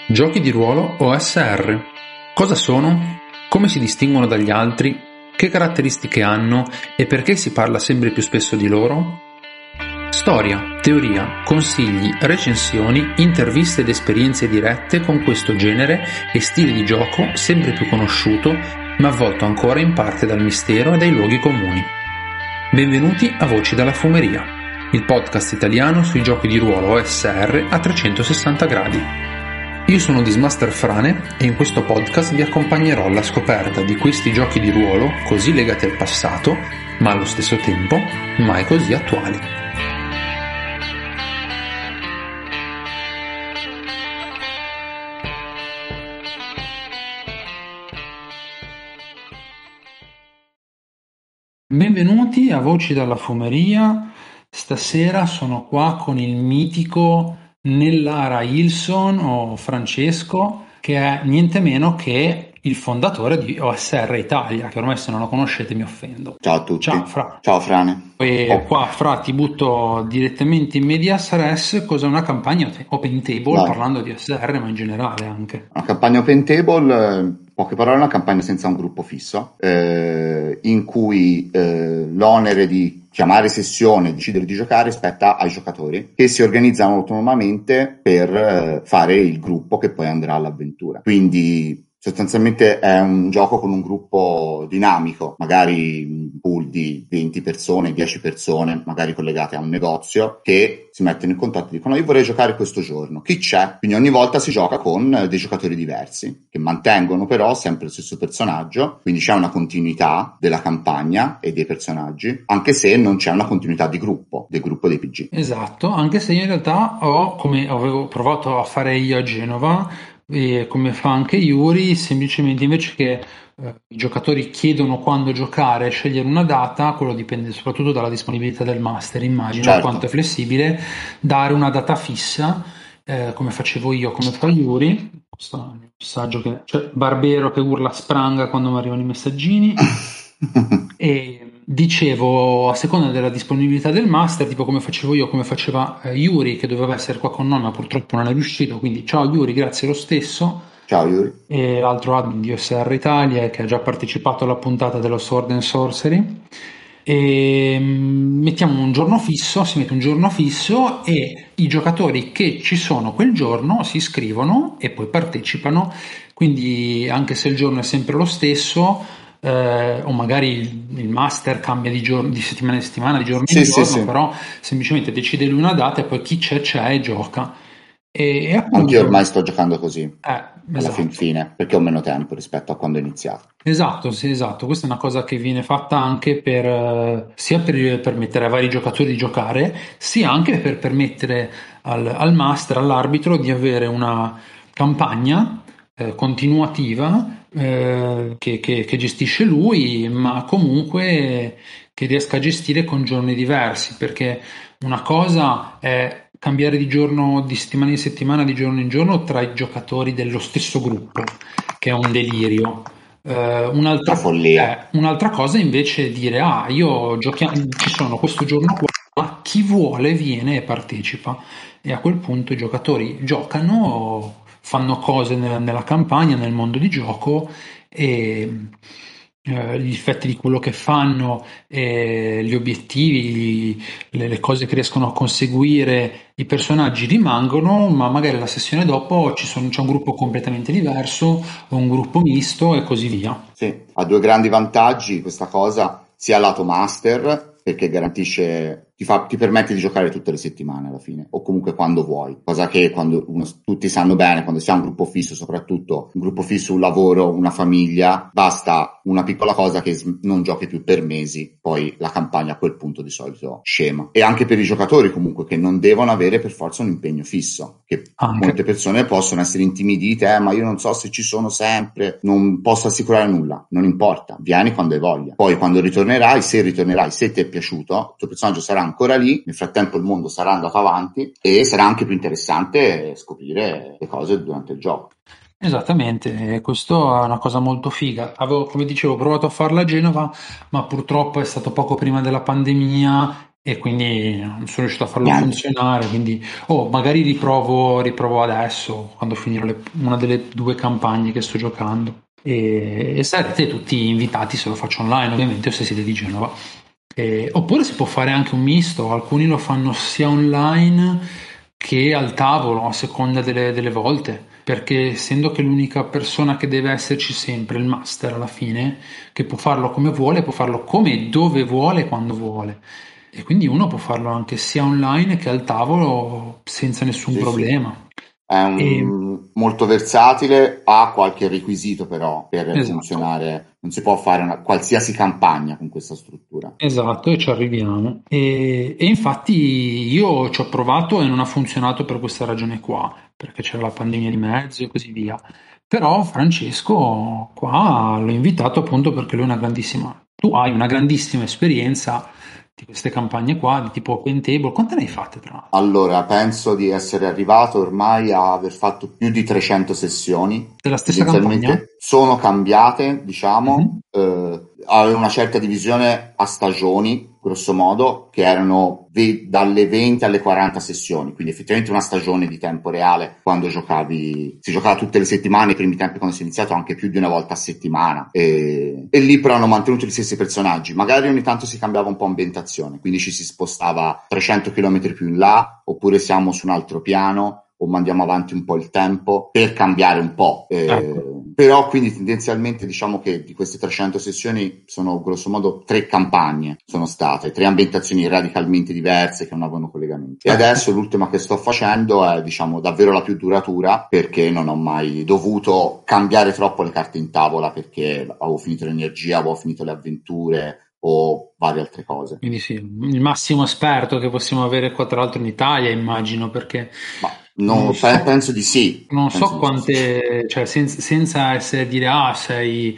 Giochi di ruolo OSR. Cosa sono? Come si distinguono dagli altri? Che caratteristiche hanno e perché si parla sempre più spesso di loro? Storia, teoria, consigli, recensioni, interviste ed esperienze dirette con questo genere e stile di gioco sempre più conosciuto, ma avvolto ancora in parte dal mistero e dai luoghi comuni. Benvenuti a Voci dalla Fumeria, il podcast italiano sui giochi di ruolo OSR a 360 gradi. Io sono Dismaster Frane e in questo podcast vi accompagnerò alla scoperta di questi giochi di ruolo così legati al passato, ma allo stesso tempo mai così attuali. Benvenuti a Voci dalla Fumeria. Stasera sono qua con il mitico Nellara Ilson o Francesco, che è niente meno che il fondatore di OSR Italia, che ormai se non lo conoscete mi offendo. Ciao a tutti. Ciao Fra. Ciao Frane. E qua Fra ti butto direttamente in medias res. Cos'è una campagna open table? Vai. Parlando di OSR ma in generale anche. Una campagna open table, in poche parole, è una campagna senza un gruppo fisso, in cui l'onere di chiamare sessione e decidere di giocare spetta ai giocatori, che si organizzano autonomamente per fare il gruppo che poi andrà all'avventura. Quindi sostanzialmente è un gioco con un gruppo dinamico, magari un pool di 20 persone, 10 persone, magari collegate a un negozio, che si mettono in contatto e dicono: io vorrei giocare questo giorno, chi c'è? Quindi ogni volta si gioca con dei giocatori diversi, che mantengono però sempre lo stesso personaggio, quindi c'è una continuità della campagna e dei personaggi, anche se non c'è una continuità di gruppo, del gruppo dei PG. Esatto, anche se io in realtà come avevo provato a fare io a Genova, e come fa anche Yuri, semplicemente invece che i giocatori chiedono quando giocare e scegliere una data, quello dipende soprattutto dalla disponibilità del master, immagino, Certo. quanto è flessibile, dare una data fissa, come facevo io, come fa Yuri. Questo è il mio messaggio che c'è Barbero che urla spranga quando mi arrivano i messaggini. E dicevo, a seconda della disponibilità del master, tipo come facevo io, come faceva Yuri, che doveva essere qua con noi ma purtroppo non è riuscito, quindi ciao Yuri, grazie lo stesso. Ciao Yuri. E l'altro admin di OSR Italia che ha già partecipato alla puntata dello Sword and Sorcery. E mettiamo un giorno fisso, si mette un giorno fisso e i giocatori che ci sono quel giorno si iscrivono e poi partecipano, quindi anche se il giorno è sempre lo stesso, o magari il master cambia di settimana in settimana, di giorno in giorno, però semplicemente decide lui una data e poi chi c'è e gioca. E appunto, anche io ormai sto giocando così, alla esatto. fine, perché ho meno tempo rispetto a quando ho iniziato. Esatto, sì, esatto. Questa è una cosa che viene fatta anche sia per permettere ai vari giocatori di giocare, sia anche per permettere al master, all'arbitro, di avere una campagna continuativa che gestisce lui, ma comunque che riesca a gestire con giorni diversi, perché una cosa è cambiare di giorno, di settimana in settimana, di giorno in giorno tra i giocatori dello stesso gruppo, che è un delirio. Una follia. Un'altra cosa invece è dire: io ci sono questo giorno qua, chi vuole viene e partecipa, e a quel punto i giocatori giocano, fanno cose nella campagna, nel mondo di gioco, e gli effetti di quello che fanno, gli obiettivi, le cose che riescono a conseguire i personaggi rimangono, ma magari la sessione dopo c'è un gruppo completamente diverso o un gruppo misto e così via. Sì, ha due grandi vantaggi questa cosa, sia lato master, perché garantisce, ti permette di giocare tutte le settimane alla fine, o comunque quando vuoi, cosa che tutti sanno bene, quando si ha un gruppo fisso, soprattutto un gruppo fisso, un lavoro, una famiglia, basta una piccola cosa che non giochi più per mesi, poi la campagna a quel punto di solito scema. E anche per i giocatori comunque, che non devono avere per forza un impegno fisso, che molte persone possono essere intimidite, ma io non so se ci sono sempre, non posso assicurare nulla, non importa, vieni quando hai voglia. Poi quando ritornerai, se ti è piaciuto, il tuo personaggio sarà ancora lì, nel frattempo il mondo sarà andato avanti e sarà anche più interessante scoprire le cose durante il gioco. Esattamente, questo è una cosa molto figa. Avevo, come dicevo, provato a farla a Genova, ma purtroppo è stato poco prima della pandemia e quindi non sono riuscito a farlo Niente. funzionare, quindi magari riprovo adesso, quando finirò una delle due campagne che sto giocando. E sarete tutti invitati se lo faccio online, ovviamente, o se siete di Genova. Oppure si può fare anche un misto, alcuni lo fanno sia online che al tavolo, a seconda delle volte, perché essendo che l'unica persona che deve esserci sempre, il master alla fine, che può farlo come vuole, può farlo come e dove vuole, quando vuole. E quindi uno può farlo anche sia online che al tavolo senza nessun Sì, sì. problema. È E, molto versatile, ha qualche requisito però per esatto. funzionare. Non si può fare una qualsiasi campagna con questa struttura. Esatto, e ci arriviamo. E infatti io ci ho provato e non ha funzionato per questa ragione qua, perché c'era la pandemia di mezzo e così via. Però Francesco qua l'ho invitato appunto perché lui è una grandissima, tu hai una grandissima esperienza di queste campagne qua, di tipo Open Table. Quante ne hai fatte tra l'altro? Allora, penso di essere arrivato ormai a aver fatto più di 300 sessioni. Della stessa campagna? Tendenzialmente sono cambiate, diciamo, Mhm. avevo una certa divisione a stagioni, grosso modo, che erano dalle 20 alle 40 sessioni, quindi effettivamente una stagione di tempo reale quando giocavi, si giocava tutte le settimane, i primi tempi quando si è iniziato anche più di una volta a settimana e lì però hanno mantenuto gli stessi personaggi, magari ogni tanto si cambiava un po' ambientazione, quindi ci si spostava 300 km più in là oppure siamo su un altro piano o mandiamo avanti un po' il tempo per cambiare un po'. Ecco. Però quindi tendenzialmente diciamo che di queste 300 sessioni sono grosso modo 3 campagne, sono state 3 ambientazioni radicalmente diverse che non avevano collegamenti. E Certo. adesso l'ultima che sto facendo è diciamo davvero la più duratura perché non ho mai dovuto cambiare troppo le carte in tavola perché avevo finito l'energia, avevo finito le avventure o varie altre cose. Quindi sì, il massimo esperto che possiamo avere qua tra l'altro in Italia, immagino, perché Ma non so, penso di sì, non penso so di sì. quante, cioè senza essere dire sei,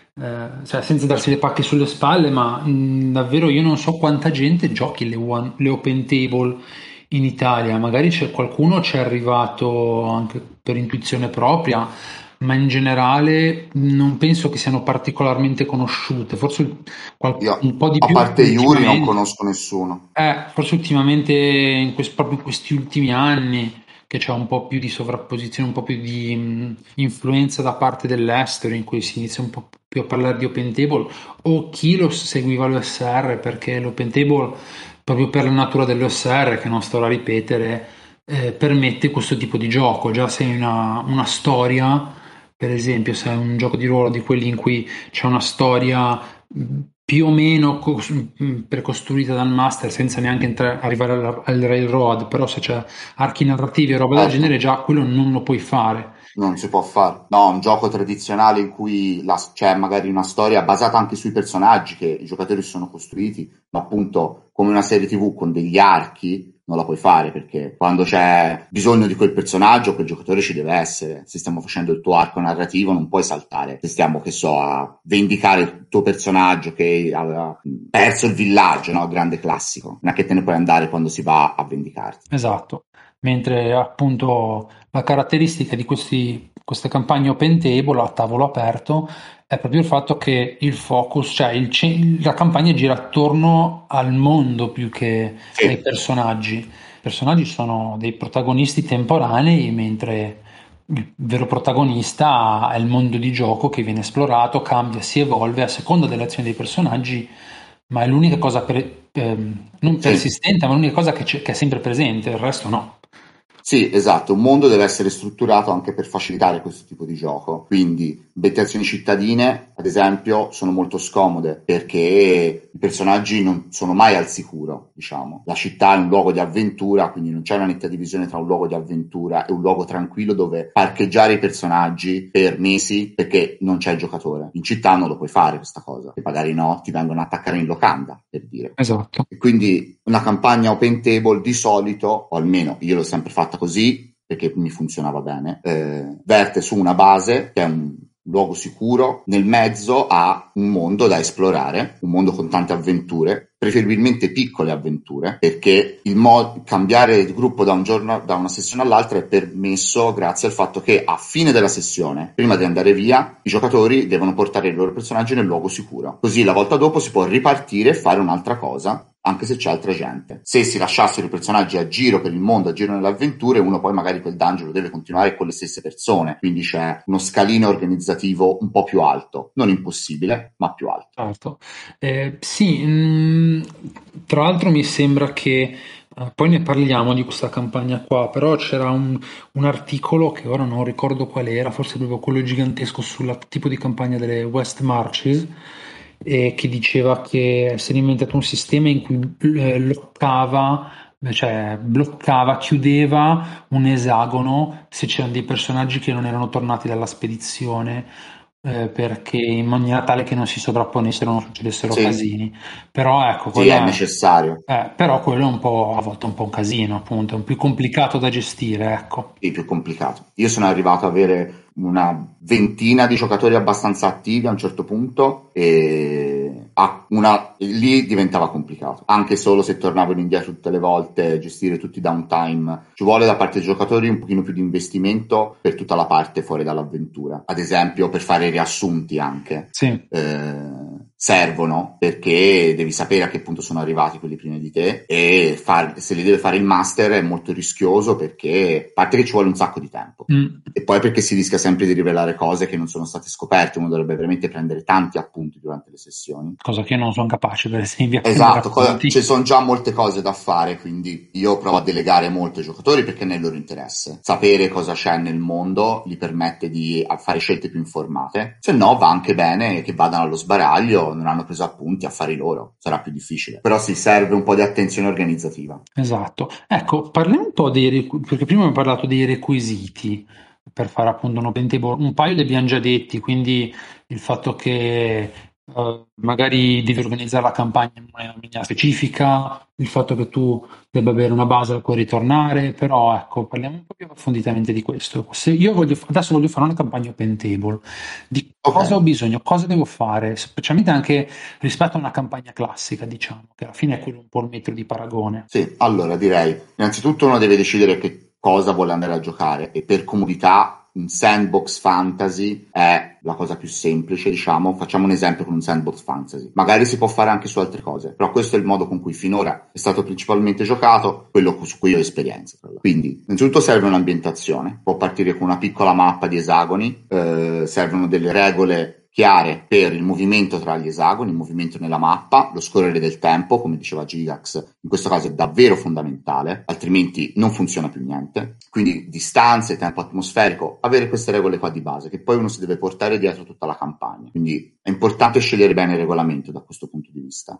cioè senza darsi le pacche sulle spalle, ma davvero io non so quanta gente giochi le open table in Italia. Magari c'è qualcuno ci è arrivato anche per intuizione propria, ma in generale non penso che siano particolarmente conosciute. Forse Io, un po' di a più parte Yuri, non ultimamente. conosco nessuno. Forse ultimamente, proprio in questi ultimi anni, che c'è un po' più di sovrapposizione, un po' più di influenza da parte dell'estero, in cui si inizia un po' più a parlare di Open Table, o chi lo seguiva l'OSR, perché l'Open Table, proprio per la natura dell'OSR, che non sto a ripetere, permette questo tipo di gioco. Già se hai una storia, per esempio, se è un gioco di ruolo di quelli in cui c'è una storia più o meno precostruita dal master senza neanche arrivare al railroad, però se c'è archi narrativi e roba del Certo. genere, già quello non lo puoi fare. Non si può fare. No, un gioco tradizionale in cui c'è magari una storia basata anche sui personaggi che i giocatori si sono costruiti, ma appunto come una serie TV con degli archi, non la puoi fare perché quando c'è bisogno di quel personaggio, quel giocatore ci deve essere. Se stiamo facendo il tuo arco narrativo, non puoi saltare. Se stiamo, che so, a vendicare il tuo personaggio che aveva perso il villaggio, no? Grande classico. Non è che te ne puoi andare quando si va a vendicarti. Esatto. Mentre appunto la caratteristica di queste campagne open table a tavolo aperto è proprio il fatto che il focus, cioè la campagna gira attorno al mondo più che ai Sì. personaggi. I personaggi sono dei protagonisti temporanei, mentre il vero protagonista è il mondo di gioco che viene esplorato, cambia, si evolve a seconda delle azioni dei personaggi, ma è l'unica cosa non Sì. persistente, ma l'unica cosa che è sempre presente, il resto no. Sì, esatto, un mondo deve essere strutturato anche per facilitare questo tipo di gioco. Quindi, ambientazioni cittadine, ad esempio, sono molto scomode perché i personaggi non sono mai al sicuro, diciamo. La città è un luogo di avventura, quindi non c'è una netta divisione tra un luogo di avventura e un luogo tranquillo dove parcheggiare i personaggi per mesi perché non c'è il giocatore. In città non lo puoi fare questa cosa, e magari no, ti vengono a attaccare in locanda, per dire. Esatto. E quindi una campagna open table di solito, o almeno io l'ho sempre fatta così perché mi funzionava bene, verte su una base che è un luogo sicuro, nel mezzo ha un mondo da esplorare, un mondo con tante avventure, preferibilmente piccole avventure, perché cambiare il gruppo da un giorno, da una sessione all'altra è permesso grazie al fatto che a fine della sessione, prima di andare via, i giocatori devono portare i loro personaggi nel luogo sicuro. Così la volta dopo si può ripartire e fare un'altra cosa anche se c'è altra gente. Se si lasciassero i personaggi a giro per il mondo, a giro nelle avventure, uno poi magari quel dungeon lo deve continuare con le stesse persone, quindi c'è uno scalino organizzativo un po' più alto, non impossibile, ma più alto. Certo. Sì, tra l'altro mi sembra che poi ne parliamo di questa campagna qua, però c'era un articolo che ora non ricordo qual era, forse proprio quello gigantesco sul tipo di campagna delle West Marches, che diceva che si era inventato un sistema in cui cioè bloccava, chiudeva un esagono se c'erano dei personaggi che non erano tornati dalla spedizione, perché in maniera tale che non si sovrapponessero, non succedessero Sì, casini. Però ecco, sì, è necessario. però quello è un po', a volte è un po' un casino, appunto, è un più complicato da gestire, ecco. Sì, più complicato. Io sono arrivato ad avere una ventina di giocatori abbastanza attivi a un certo punto e lì diventava complicato. Anche solo se tornavano indietro tutte le volte, gestire tutti i downtime. Ci vuole da parte dei giocatori un pochino più di investimento per tutta la parte fuori dall'avventura. Ad esempio, per fare riassunti anche. Sì. Servono perché devi sapere a che punto sono arrivati quelli prima di te e se li deve fare il master è molto rischioso perché a parte che ci vuole un sacco di tempo e poi perché si rischia sempre di rivelare cose che non sono state scoperte, uno dovrebbe veramente prendere tanti appunti durante le sessioni. Cosa che io non sono capace, per esempio, a prendere Esatto, appunti. ci sono già molte cose da fare, quindi io provo a delegare molto ai giocatori perché è nel loro interesse. Sapere cosa c'è nel mondo gli permette di fare scelte più informate, se no va anche bene che vadano allo sbaraglio, non hanno preso appunti, affari loro, sarà più difficile. Però si serve un po' di attenzione organizzativa. Esatto. Ecco, parliamo un po' perché prima abbiamo parlato dei requisiti per fare appunto un open table, un paio li abbiamo già detti, quindi il fatto che magari devi organizzare la campagna in una maniera specifica, il fatto che tu debba avere una base al cui ritornare, però ecco, parliamo un po' più approfonditamente di questo. Se io adesso voglio fare una campagna open table, di cosa ho Ok. bisogno, cosa devo fare, specialmente anche rispetto a una campagna classica, diciamo, che alla fine è quello un po' il metro di paragone. Sì, allora direi, innanzitutto uno deve decidere che cosa vuole andare a giocare e per comodità un sandbox fantasy è la cosa più semplice, diciamo. Facciamo un esempio con un sandbox fantasy. Magari si può fare anche su altre cose, però questo è il modo con cui finora è stato principalmente giocato, quello su cui ho esperienza. Quindi, innanzitutto serve un'ambientazione, può partire con una piccola mappa di esagoni, servono delle regole chiare per il movimento tra gli esagoni, il movimento nella mappa, lo scorrere del tempo, come diceva Gigax, in questo caso è davvero fondamentale, altrimenti non funziona più niente. Quindi distanze, tempo atmosferico, avere queste regole qua di base, che poi uno si deve portare dietro tutta la campagna. Quindi è importante scegliere bene il regolamento da questo punto di vista.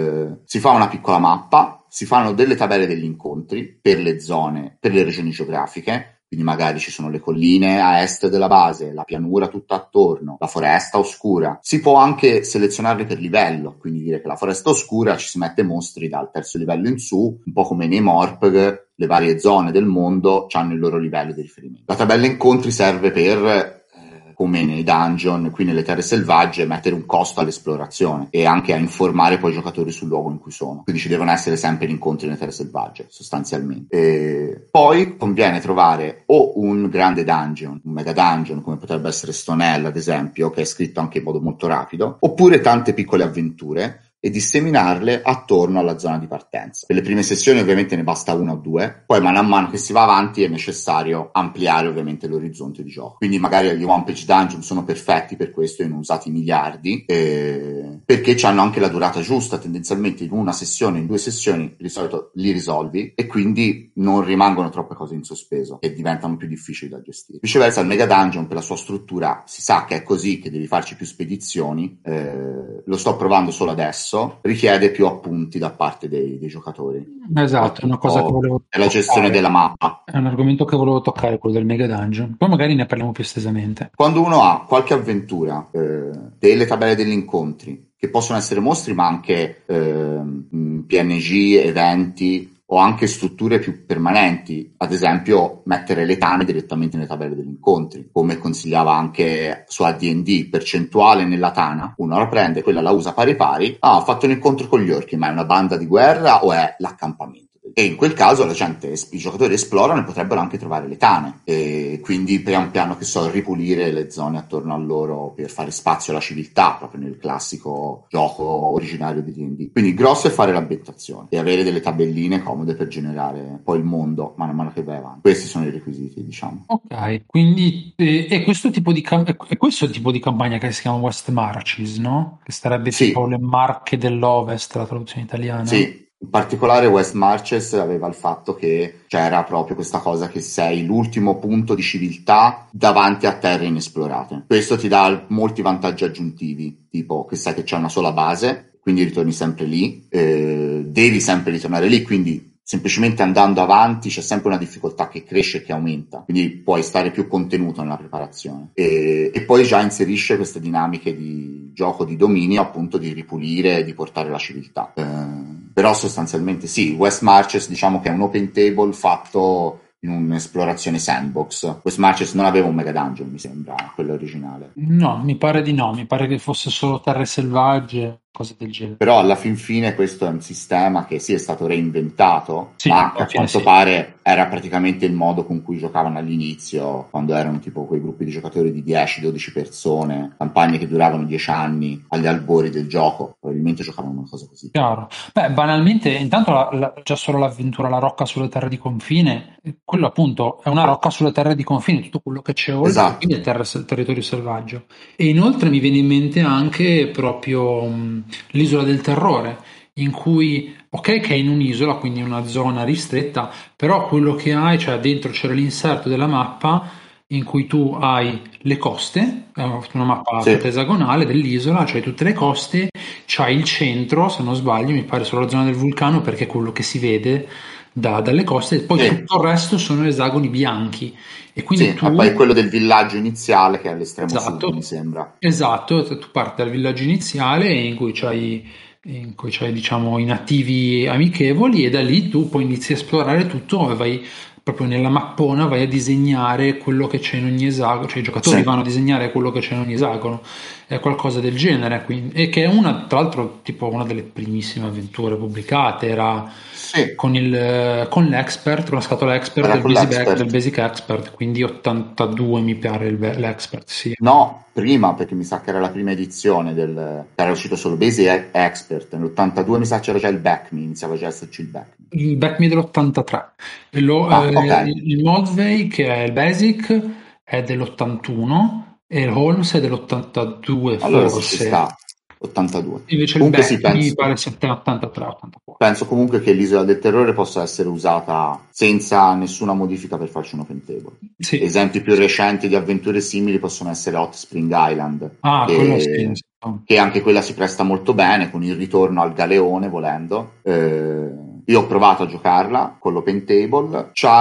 Si fa una piccola mappa, si fanno delle tabelle degli incontri per le zone, per le regioni geografiche, quindi magari ci sono le colline a est della base, la pianura tutta attorno, la foresta oscura. Si può anche selezionarle per livello, quindi dire che la foresta oscura ci si mette mostri dal terzo livello in su, un po' come nei Morpg, le varie zone del mondo hanno il loro livello di riferimento. La tabella incontri serve per come nei dungeon, qui nelle terre selvagge, mettere un costo all'esplorazione e anche a informare poi i giocatori sul luogo in cui sono. Quindi ci devono essere sempre incontri nelle terre selvagge, sostanzialmente. E poi conviene trovare o un grande dungeon, un mega dungeon, come potrebbe essere Stonehell, ad esempio, che è scritto anche in modo molto rapido, oppure tante piccole avventure e disseminarle attorno alla zona di partenza. Per le prime sessioni ovviamente ne basta una o due, poi mano a mano che si va avanti è necessario ampliare ovviamente l'orizzonte di gioco. Quindi magari gli one page dungeon sono perfetti per questo e ne ho usati miliardi, perché hanno anche la durata giusta, tendenzialmente in una sessione, in due sessioni di solito li risolvi e quindi non rimangono troppe cose in sospeso che diventano più difficili da gestire. Viceversa il mega dungeon per la sua struttura si sa che è così, che devi farci più spedizioni, lo sto provando solo adesso, richiede più appunti da parte dei giocatori. Esatto, è una cosa che volevo È la gestione toccare. della mappa. È un argomento che volevo toccare, quello del Mega Dungeon. Poi magari ne parliamo più estesamente. Quando uno ha qualche avventura, delle tabelle degli incontri, che possono essere mostri ma anche PNG, eventi o anche strutture più permanenti, ad esempio mettere le tane direttamente nelle tabelle degli incontri, come consigliava anche su AD&D, percentuale nella tana, uno la prende, quella la usa pari pari, ho fatto un incontro con gli orchi, ma è una banda di guerra o è l'accampamento degli E in quel caso i giocatori esplorano e potrebbero anche trovare le tane, e quindi pian piano, che so, ripulire le zone attorno a loro per fare spazio alla civiltà, proprio nel classico gioco originario di D&D. Quindi il grosso è fare l'ambientazione e avere delle tabelline comode per generare poi il mondo mano a mano che vai avanti. Questi sono i requisiti, diciamo. Ok, quindi è questo tipo di è questo il tipo di campagna che si chiama West Marches, no? Che sarebbe tipo Sì, le Marche dell'Ovest, la traduzione italiana? sì, in particolare West Marches aveva il fatto che c'era proprio questa cosa che sei l'ultimo punto di civiltà davanti a terre inesplorate. Questo ti dà molti vantaggi aggiuntivi, tipo che sai che c'è una sola base, quindi ritorni sempre lì, devi sempre ritornare lì, quindi semplicemente andando avanti c'è sempre una difficoltà che cresce e che aumenta, quindi puoi stare più contenuto nella preparazione. E poi già inserisce queste dinamiche di gioco di dominio, appunto di ripulire e di portare la civiltà. Però sostanzialmente sì, West Marches diciamo che è un open table fatto in un'esplorazione sandbox. West Marches non aveva un mega dungeon, mi sembra, quello originale. No, mi pare di no, mi pare che fosse solo terre selvagge, cose del genere. Però alla fin fine questo è un sistema che sì è stato reinventato, Sì, ma che alla a fine quanto sì. pare era praticamente il modo con cui giocavano all'inizio, quando erano tipo quei gruppi di giocatori di 10-12 persone, campagne che duravano 10 anni agli albori del gioco. Probabilmente giocavano una cosa così. Chiaro. Beh, banalmente, intanto già solo l'avventura La Rocca sulle terre di confine, quello appunto è una rocca sulle terre di confine, tutto quello che c'è oltre, Esatto. quindi è territorio selvaggio. E inoltre mi viene in mente anche proprio l'isola del terrore, in cui, ok, che è in un'isola, quindi una zona ristretta, però quello che hai, cioè dentro c'era l'inserto della mappa in cui tu hai le coste, è una mappa Sì, tutta esagonale dell'isola, c'hai tutte le coste, c'hai il centro, se non sbaglio, mi pare solo la zona del vulcano perché è quello che si vede dalle coste, e poi sì, tutto il resto sono esagoni bianchi. E sì. quindi E poi tu, quello del villaggio iniziale che è all'estremo sud, mi esatto, sembra. esatto, tu parti dal villaggio iniziale in cui c'hai, diciamo, i nativi amichevoli e da lì tu poi inizi a esplorare tutto e vai proprio nella mappona, vai a disegnare quello che c'è in ogni esagono, cioè i Sì, giocatori vanno a disegnare quello che c'è in ogni esagono, è qualcosa del genere, e che è una, tra l'altro, tipo una delle primissime avventure pubblicate, era sì, con l'expert, con la scatola expert era con del l'expert. Basic Expert, quindi 82 mi pare l'expert, sì. No, prima, perché mi sa che era la prima edizione che era uscito solo Basic Expert. Nell'82 mi sa c'era già il Backme, iniziava già a esserci il Backme. Il Back Me dell'83, Ah, ok. il Moldvay che è il Basic è dell'81 e il Holmes è dell'82 Allora sì, ci forse, sta. 82. invece il Comunque sì, Back mi penso, pare 83, 84. penso comunque che l'Isola del Terrore possa essere usata senza nessuna modifica per farci un open table. Sì, Esempi più recenti di avventure simili possono essere Hot Spring Island, ah, quello sì, che anche quella si presta molto bene con il ritorno al galeone, volendo. Io ho provato a giocarla con l'open table, c'ha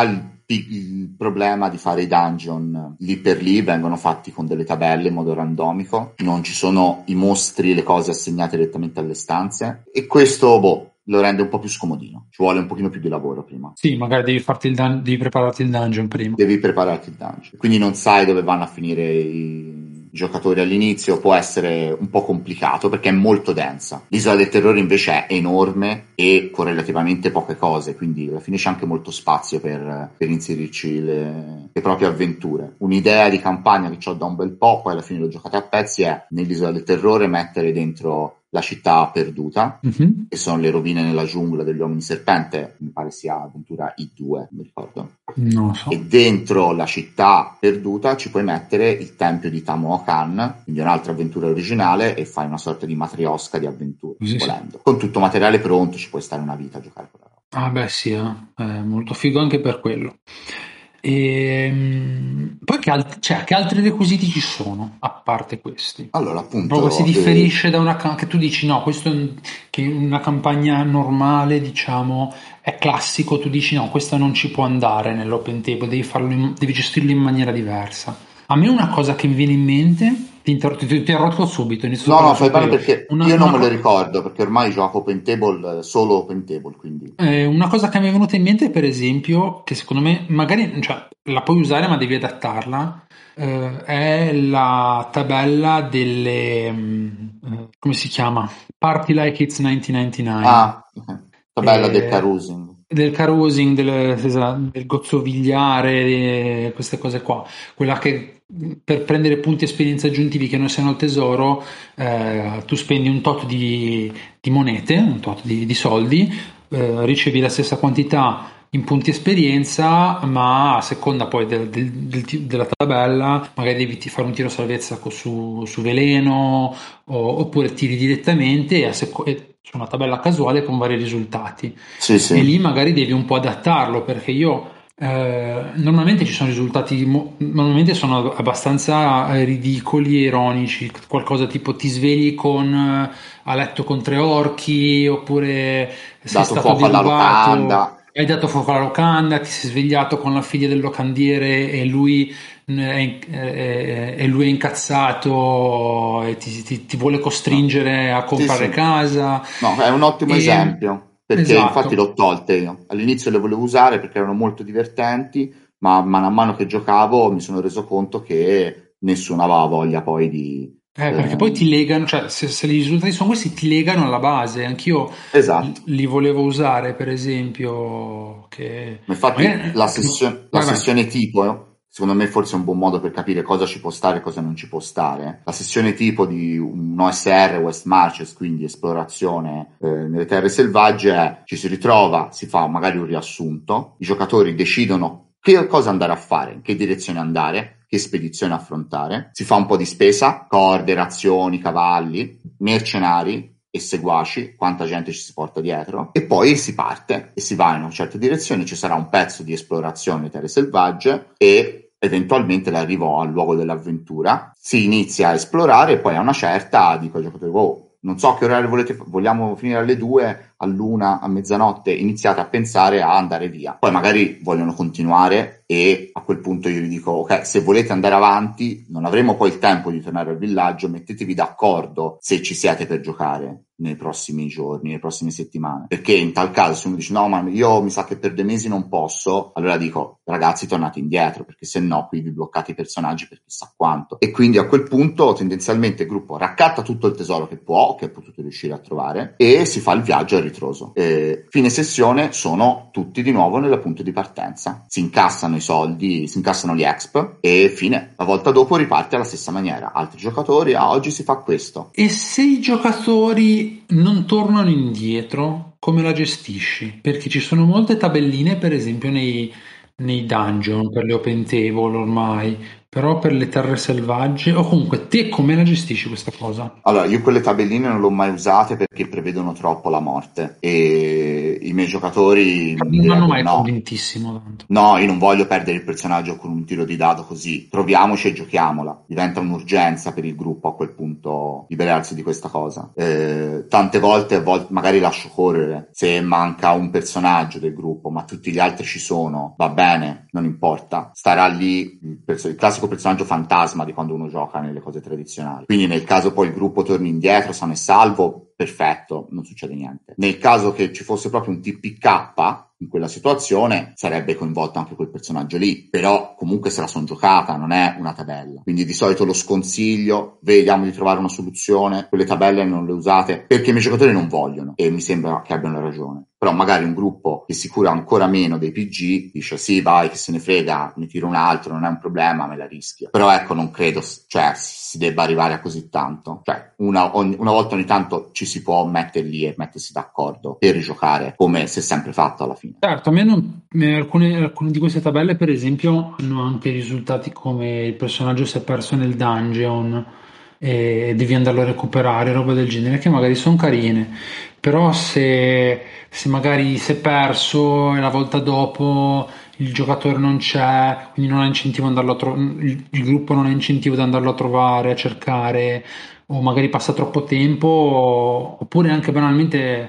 il problema di fare i dungeon lì per lì, vengono fatti con delle tabelle in modo randomico, non ci sono i mostri e le cose assegnate direttamente alle stanze e questo, boh, lo rende un po' più scomodino, ci vuole un pochino più di lavoro prima. sì, magari devi prepararti il dungeon prima. Devi prepararti il dungeon. Quindi non sai dove vanno a finire i giocatori all'inizio, può essere un po' complicato perché è molto densa. L'isola del terrore invece è enorme e con relativamente poche cose, quindi alla fine c'è anche molto spazio per inserirci le proprie avventure. Un'idea di campagna che ho da un bel po', poi alla fine l'ho giocata a pezzi, è nell'isola del terrore mettere dentro la città perduta, Mhm. che sono le rovine nella giungla degli uomini serpente, mi pare sia avventura I2, mi ricordo. Non lo E so. dentro la città perduta ci puoi mettere il tempio di Tamoakan, quindi un'altra avventura originale, e fai una sorta di matriosca di avventure, Così sì. volendo. Con tutto materiale pronto ci puoi stare una vita a giocare con la roba. Ah beh sì, è molto figo anche per quello. Poi che altri requisiti ci sono, a parte questi? Allora, Proprio si appunto, differisce da che tu dici no, questo che in una campagna normale, diciamo, è classico, tu dici no, questo non ci può andare nell'open table, devi gestirlo in maniera diversa. A me una cosa che mi viene in mente, ti interrotto subito, inizio a no, no, parlare fai subito bene io. perché io non me lo ricordo, perché ormai gioco open table, solo open table, quindi Una cosa che mi è venuta in mente, per esempio, che secondo me magari cioè, la puoi usare ma devi adattarla, è la tabella delle, come si chiama? Party Like It's 1999. ah, ok. Tabella del Eh, carousing. del carousing, del gozzovigliare, queste cose qua, quella che per prendere punti esperienza aggiuntivi che non siano il tesoro, tu spendi un tot di monete, un tot di soldi, ricevi la stessa quantità in punti esperienza, ma a seconda poi della tabella, magari devi fare un tiro salvezza su veleno oppure tiri direttamente e su una tabella casuale con vari risultati. Sì, E sì. lì magari devi un po' adattarlo perché io normalmente ci sono risultati, normalmente sono abbastanza ridicoli e ironici, qualcosa tipo ti svegli a letto con 3 orchi oppure sei Dato stato fuoco alla derubato, locanda. hai dato fuoco alla locanda, ti sei svegliato con la figlia del locandiere e lui è incazzato e ti vuole No. costringere a Sì, comprare sì. casa. No, è un ottimo E, esempio, perché infatti esatto. l'ho tolte io. All'inizio le volevo usare perché erano molto divertenti, ma mano a mano che giocavo mi sono reso conto che nessuno aveva voglia poi di... Perché poi ti legano, cioè se i risultati sono questi, ti legano alla base. Anch'io Esatto. li volevo usare, per esempio, che Ma infatti magari... la Vai, vai. sessione tipo, secondo me forse è un buon modo per capire cosa ci può stare e cosa non ci può stare. La sessione tipo di un OSR, West Marches, quindi esplorazione nelle terre selvagge, ci si ritrova, si fa magari un riassunto, i giocatori decidono che cosa andare a fare, in che direzione andare, che spedizione affrontare, si fa un po' di spesa, corde, razioni, cavalli, mercenari, e seguaci, quanta gente ci si porta dietro, e poi si parte e si va in una certa direzione, ci sarà un pezzo di esplorazione terre selvagge e eventualmente l'arrivo al luogo dell'avventura, si inizia a esplorare e poi a una certa dico ai giocatori, oh, non so che orario vogliamo finire alle 2, all'1, a mezzanotte, iniziate a pensare a andare via. Poi magari vogliono continuare e a quel punto io gli dico, ok, se volete andare avanti, non avremo poi il tempo di tornare al villaggio, mettetevi d'accordo se ci siete per giocare nei prossimi giorni, nelle prossime settimane. Perché in tal caso se uno dice no, ma io mi sa che per 2 mesi non posso, allora dico ragazzi tornate indietro, perché se no qui vi bloccate i personaggi per chissà quanto. E quindi a quel punto tendenzialmente il gruppo raccatta tutto il tesoro che può, che potete riuscire a trovare, e si fa il viaggio al ritroso. Fine sessione sono tutti di nuovo nel punto di partenza. Si incassano i soldi, si incassano gli exp e fine. La volta dopo riparte alla stessa maniera. Altri giocatori, oggi si fa questo. E se i giocatori non tornano indietro, come la gestisci? Perché ci sono molte tabelline, per esempio, nei dungeon, per le open table ormai, però per le terre selvagge, o comunque te come la gestisci questa cosa? Allora, io quelle tabelline non le ho mai usate perché prevedono troppo la morte e i miei giocatori mi Non mi hanno direbbero mai no. convintissimo tanto. No, io non voglio perdere il personaggio con un tiro di dado così. Proviamoci e giochiamola. Diventa un'urgenza per il gruppo a quel punto liberarsi di questa cosa. Tante volte, magari lascio correre. Se manca un personaggio del gruppo, ma tutti gli altri ci sono, va bene, non importa. Starà lì il classico personaggio fantasma di quando uno gioca nelle cose tradizionali. Quindi nel caso poi il gruppo torni indietro, sano e salvo, perfetto, non succede niente. Nel caso che ci fosse proprio un TPK in quella situazione sarebbe coinvolto anche quel personaggio lì, però comunque se la son giocata, non è una tabella. Quindi di solito lo sconsiglio, vediamo di trovare una soluzione, quelle tabelle non le usate perché i miei giocatori non vogliono e mi sembra che abbiano ragione. Però magari un gruppo che si cura ancora meno dei PG dice sì vai che se ne frega, ne tiro un altro, non è un problema, me la rischio. Però ecco non credo, cioè si debba arrivare a così tanto. Cioè una volta ogni tanto ci si può mettere lì e mettersi d'accordo per rigiocare come si è sempre fatto alla fine. Certo, a me alcune di queste tabelle, per esempio, hanno anche risultati come il personaggio si è perso nel dungeon e devi andarlo a recuperare, roba del genere, che magari sono carine. Però se magari si è perso e la volta dopo il giocatore non c'è, quindi non ha incentivo ad andarlo il gruppo non ha incentivo ad andarlo a trovare, a cercare, o magari passa troppo tempo, oppure anche banalmente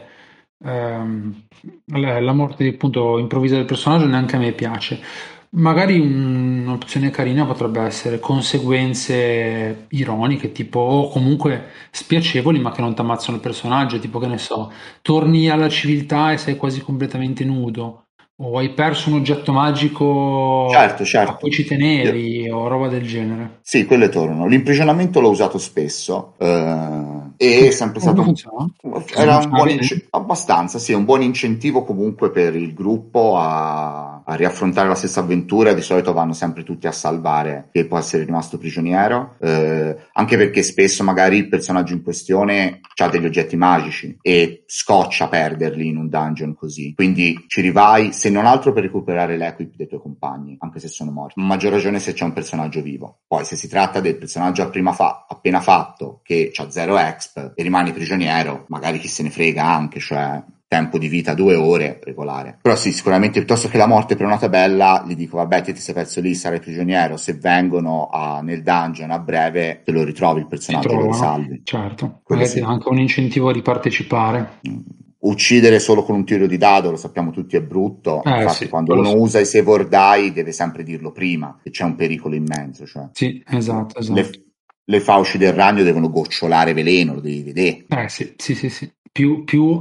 la morte appunto improvvisa del personaggio neanche a me piace. Magari un'opzione carina potrebbe essere conseguenze ironiche, tipo, o comunque spiacevoli, ma che non ti ammazzano il personaggio, tipo che ne so, torni alla civiltà e sei quasi completamente nudo. O hai perso un oggetto magico Certo, a cui certo. ci tenevi o roba del genere. Sì, quelle tornano. L'imprigionamento l'ho usato spesso e è sempre Come stato funziona? era un Funziona buon bene? abbastanza, sì, un buon incentivo comunque per il gruppo a riaffrontare la stessa avventura. Di solito vanno sempre tutti a salvare chi può essere rimasto prigioniero, anche perché spesso magari il personaggio in questione ha degli oggetti magici e scoccia perderli in un dungeon così. Quindi ci rivai, se non altro per recuperare l'equip dei tuoi compagni, anche se sono morti. A maggior ragione se c'è un personaggio vivo. Poi se si tratta del personaggio appena fatto, che ha 0 exp e rimane prigioniero, magari chi se ne frega anche, cioè tempo di vita 2 ore regolare. Però sì, sicuramente piuttosto che la morte per una tabella gli dico vabbè, ti sei perso lì, sarai prigioniero, se vengono nel dungeon a breve te lo ritrovi il Si personaggio, lo trovano, risalvi. certo. Quello Magari ti dà sì. anche un incentivo a ripartecipare. Uccidere solo con un tiro di dado, lo sappiamo tutti, è brutto. Infatti, Sì, quando quello uno sì. usa i save or die, deve sempre dirlo prima, che c'è un pericolo immenso. Cioè, Sì, esatto, esatto. le fauci del ragno devono gocciolare veleno, lo devi vedere. Sì, sì, sì, sì. Più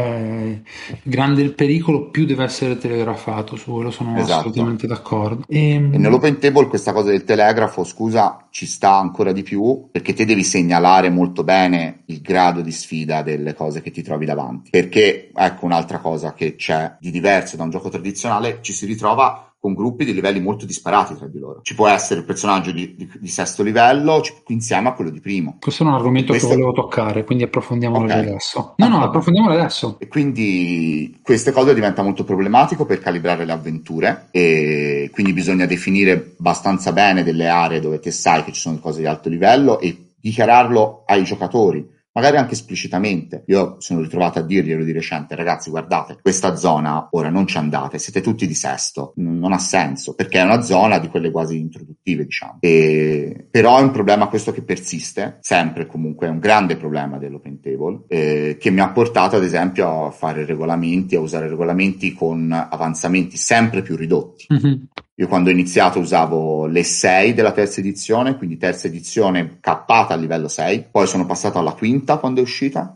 è grande il pericolo, più deve essere telegrafato, su quello sono Esatto. assolutamente d'accordo. E nell'open table questa cosa del telegrafo, scusa, ci sta ancora di più perché te devi segnalare molto bene il grado di sfida delle cose che ti trovi davanti. Perché, ecco, un'altra cosa che c'è di diverso da un gioco tradizionale, ci si ritrova con gruppi di livelli molto disparati tra di loro. Ci può essere il personaggio di sesto livello insieme a quello di primo. Questo è un E argomento che questo, volevo toccare, quindi approfondiamolo ok, già adesso. No, no, vabbè. approfondiamolo adesso. E quindi queste cose diventa molto problematico per calibrare le avventure e quindi bisogna definire abbastanza bene delle aree dove te sai che ci sono cose di alto livello e dichiararlo ai giocatori, magari anche esplicitamente. Io sono ritrovato a dirglielo di recente, ragazzi, guardate, questa zona ora non ci andate, siete tutti di sesto, non ha senso, perché è una zona di quelle quasi introduttive, diciamo. Però è un problema questo che persiste, sempre comunque, è un grande problema dell'open table, che mi ha portato ad esempio a fare regolamenti, a usare regolamenti con avanzamenti sempre più ridotti. Mhm. Io quando ho iniziato usavo le 6 della terza edizione, quindi terza edizione cappata a livello 6, poi sono passato alla quinta quando è uscita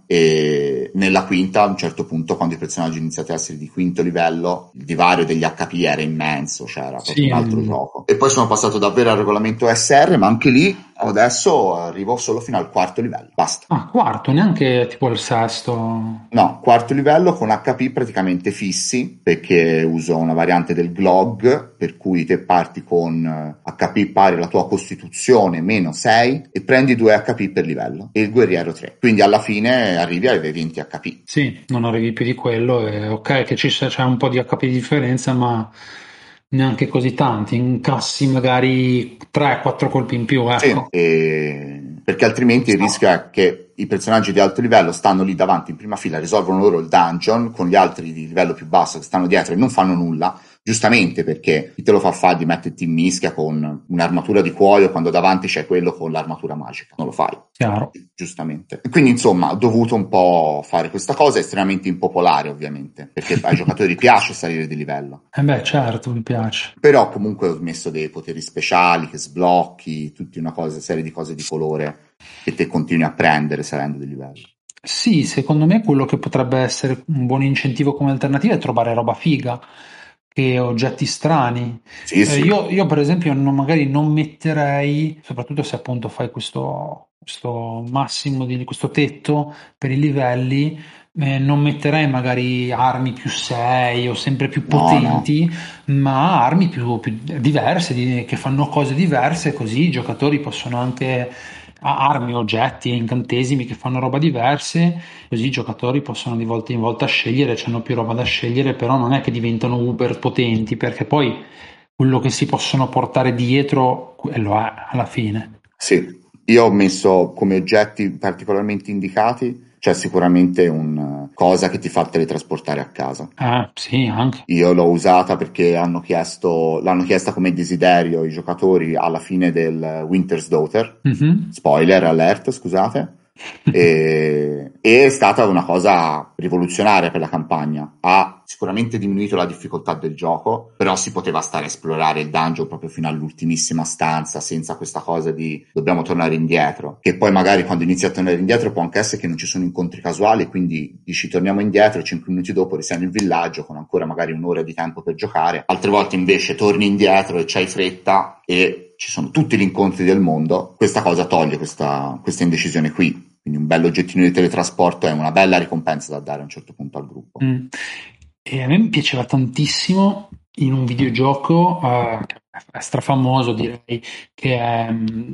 e nella quinta a un certo punto quando i personaggi iniziati a essere di quinto livello il divario degli HP era immenso, cioè era proprio Sì, un altro gioco. E poi sono passato davvero al regolamento SR, ma anche lì adesso arrivo solo fino al quarto livello, basta. quarto, neanche tipo il sesto. No, quarto livello con HP praticamente fissi, perché uso una variante del GLOG, per cui te parti con HP pari alla tua costituzione meno 6 e prendi 2 HP per livello, e il guerriero 3. Quindi alla fine arrivi ai 20 HP. Sì, non arrivi più di quello. Ok, che c'è un po' di HP di differenza, ma neanche così tanti. Incassi magari 3-4 colpi in più, Sì, ecco. perché altrimenti il rischio è che i personaggi di alto livello stanno lì davanti in prima fila, risolvono loro il dungeon, con gli altri di livello più basso che stanno dietro e non fanno nulla, giustamente perché chi te lo fa fare di metterti in mischia con un'armatura di cuoio quando davanti c'è quello con l'armatura magica, non lo fai, Chiaro. giustamente. E quindi insomma ho dovuto un po' fare questa cosa, è estremamente impopolare ovviamente, perché ai giocatori piace salire di livello. Eh beh, certo, mi piace. Però comunque ho messo dei poteri speciali che sblocchi, tutti una serie di cose di colore che te continui a prendere salendo di livello. Sì, secondo me quello che potrebbe essere un buon incentivo come alternativa è trovare roba figa, che oggetti strani. Sì, sì, Io, per esempio magari non metterei, soprattutto se appunto fai questo massimo di questo tetto per i livelli, non metterei magari armi più 6 o sempre più no, no, potenti, ma armi più diverse, che fanno cose diverse, così i giocatori possono anche armi, oggetti e incantesimi che fanno roba diverse, così i giocatori possono di volta in volta scegliere, c'hanno più roba da scegliere, però non è che diventano uber potenti, perché poi quello che si possono portare dietro, quello è alla fine. sì. Io ho messo come oggetti particolarmente indicati, c'è sicuramente una cosa che ti fa teletrasportare a casa. Sì, anche. Io l'ho usata perché l'hanno chiesta come desiderio i giocatori alla fine del Winter's Daughter. Mhm. Spoiler alert, scusate. E è stata una cosa rivoluzionaria per la campagna. Ha sicuramente diminuito la difficoltà del gioco, però si poteva stare a esplorare il dungeon proprio fino all'ultimissima stanza, senza questa cosa di dobbiamo tornare indietro. Che poi magari quando inizi a tornare indietro può anche essere che non ci sono incontri casuali, quindi dici torniamo indietro e 5 minuti dopo ristai nel villaggio con ancora magari un'ora di tempo per giocare. Altre volte invece torni indietro e c'hai fretta e ci sono tutti gli incontri del mondo. Questa cosa toglie questa indecisione qui. Quindi un bello oggettino di teletrasporto è una bella ricompensa da dare a un certo punto al gruppo. E a me mi piaceva tantissimo in un videogioco che è strafamoso, direi, che è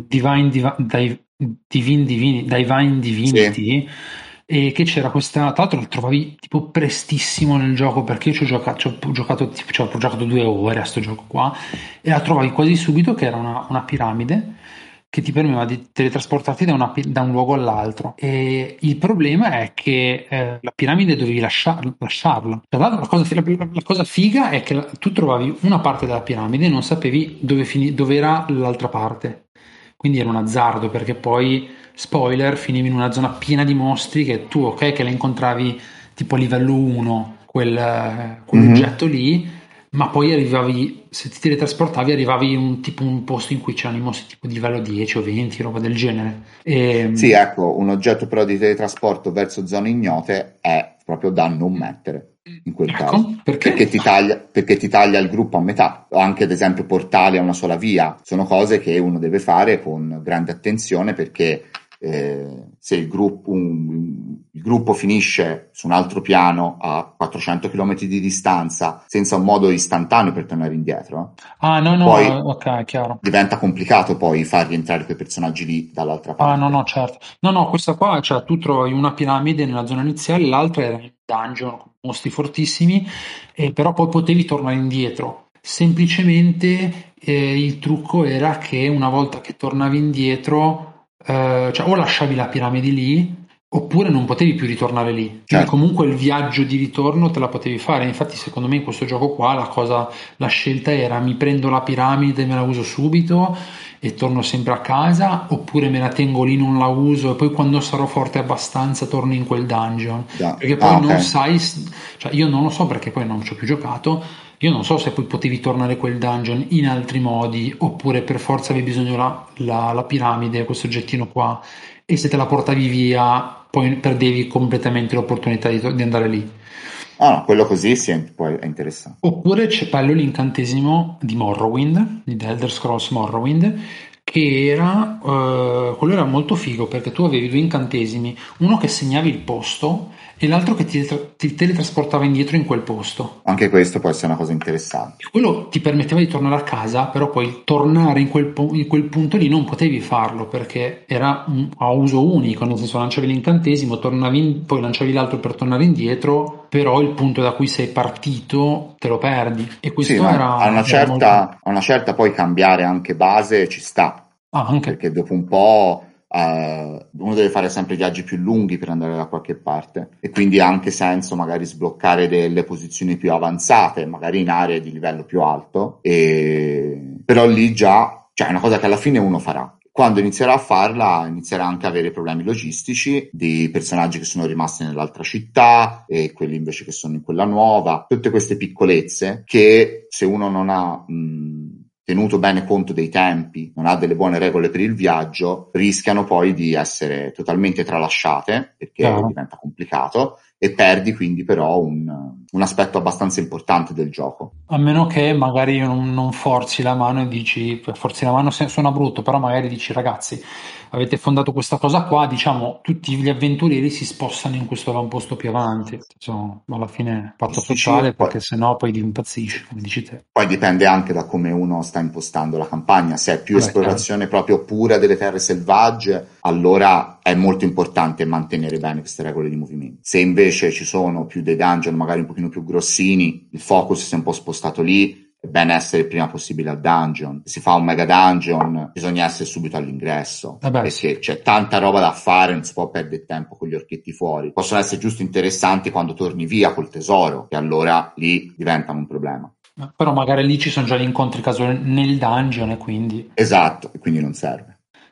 Divine Sì, Divinity, e che c'era questa, tra l'altro lo trovavi tipo prestissimo nel gioco, perché io ci ho giocato 2 ore a sto gioco qua, e la trovavi quasi subito, che era una piramide che ti permetteva di teletrasportarti da un luogo all'altro. E il problema è che la piramide dovevi lasciarla. Tra l'altro, la cosa figa è che tu trovavi una parte della piramide e non sapevi dove era l'altra parte. Quindi era un azzardo, perché poi, spoiler, finivi in una zona piena di mostri che tu, ok, che la incontravi tipo a livello 1, quell'oggetto lì, ma poi arrivavi, se ti teletrasportavi, arrivavi in un posto in cui c'erano i mostri tipo di livello 10 o 20, roba del genere. sì, ecco, un oggetto però di teletrasporto verso zone ignote è proprio da non mettere in quel caso, Ecco, perché? perché ti taglia il gruppo a metà, o anche ad esempio portali a una sola via, sono cose che uno deve fare con grande attenzione perché se il gruppo finisce su un altro piano a 400 km di distanza senza un modo istantaneo per tornare indietro, Ah, no, no, poi ok, chiaro. diventa complicato poi far rientrare quei personaggi lì dall'altra Ah, no, parte. no, certo. No, no, questa qua, cioè, tu trovi una piramide nella zona iniziale, l'altra era in dungeon con mostri fortissimi, però poi potevi tornare indietro. Semplicemente il trucco era che una volta che tornavi indietro, cioè, o lasciavi la piramide lì, oppure non potevi più ritornare lì. Quindi Certo. comunque il viaggio di ritorno te la potevi fare. Infatti, secondo me in questo gioco qua la scelta era: mi prendo la piramide e me la uso subito e torno sempre a casa, oppure me la tengo lì, non la uso, e poi quando sarò forte abbastanza torno in quel dungeon. Perché poi Ah, ok. non sai, cioè io non lo so, perché poi non ci ho più giocato, io non so se poi potevi tornare quel dungeon in altri modi, oppure per forza avevi bisogno la piramide, questo oggettino qua, e se te la portavi via poi perdevi completamente l'opportunità di andare lì. Ah, no, quello così sì, poi è interessante. Oppure c'è quello l'incantesimo di Morrowind, di The Elder Scrolls Morrowind, che quello era molto figo, perché tu avevi 2 incantesimi, uno che segnavi il posto e l'altro che ti teletrasportava indietro in quel posto. Anche questo può essere una cosa interessante. E quello ti permetteva di tornare a casa, però poi tornare in quel punto lì non potevi farlo, perché era a uso unico, nel senso lanciavi l'incantesimo, poi lanciavi l'altro per tornare indietro, però il punto da cui sei partito te lo perdi. E Sì, questo ma era molto... a una certa poi cambiare anche base ci sta, Ah, anche. perché dopo un po' uno deve fare sempre viaggi più lunghi per andare da qualche parte e quindi ha anche senso magari sbloccare delle posizioni più avanzate, magari in aree di livello più alto, però lì già, cioè è una cosa che alla fine uno farà. Quando inizierà a farla, inizierà anche a avere problemi logistici di personaggi che sono rimasti nell'altra città e quelli invece che sono in quella nuova. Tutte queste piccolezze che se uno non ha tenuto bene conto dei tempi, non ha delle buone regole per il viaggio, rischiano poi di essere totalmente tralasciate perché Chiaro. diventa complicato e perdi quindi però un aspetto abbastanza importante del gioco. A meno che magari non forzi la mano e dici, forzi la mano suona brutto, però magari dici: ragazzi, avete fondato questa cosa qua, diciamo, tutti gli avventurieri si spostano in questo avamposto più avanti. Insomma, alla fine è patto Mistici, sociale, perché sennò poi impazzisci, come dici te. poi dipende anche da come uno sta impostando la campagna. Se è più Vabbè, chiaro. esplorazione proprio pura delle terre selvagge, allora è molto importante mantenere bene queste regole di movimento. Se invece ci sono più dei dungeon, magari un pochino più grossini, il focus si è un po' spostato lì, è bene essere il prima possibile al dungeon. Se si fa un mega dungeon, bisogna essere subito all'ingresso, Vabbè, sì. perché c'è tanta roba da fare, non si può perdere tempo con gli orchetti fuori. Possono essere giusto interessanti quando torni via col tesoro, e allora lì diventano un problema. Però magari lì ci sono già gli incontri casuali nel dungeon, e quindi... Esatto, e quindi non serve. Sì.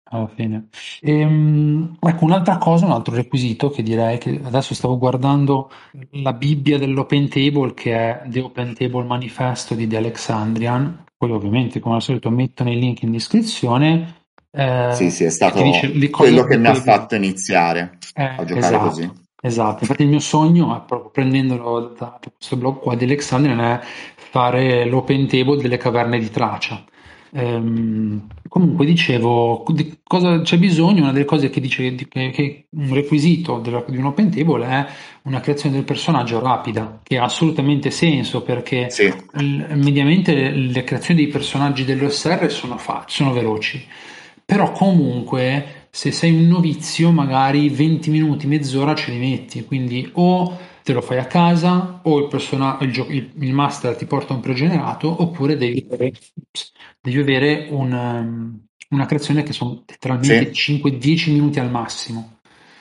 alla fine. Ecco, un'altra cosa, un altro requisito che direi che adesso stavo guardando la Bibbia dell'Open Table, che è The Open Table Manifesto di The Alexandrian. Poi ovviamente, come al solito, metto nei link in descrizione, Sì, sì, è che ti dice stato quello che di mi ha cose fatto bisogna. iniziare a giocare così. Esatto, esatto. Infatti il mio sogno è proprio prendendolo da questo blog qua di Alexandrian è fare l'Open Table delle caverne di Tracia. Comunque dicevo, di cosa c'è bisogno? Una delle cose che dice che un requisito di un open table è una creazione del personaggio rapida, che ha assolutamente senso perché Sì, mediamente le creazioni dei personaggi dell'OSR sono veloci, però comunque se sei un novizio magari 20 minuti, mezz'ora ce li metti, quindi o te lo fai a casa o il master ti porta un pregenerato oppure devi avere una creazione che sono letteralmente sì. 5-10 minuti al massimo.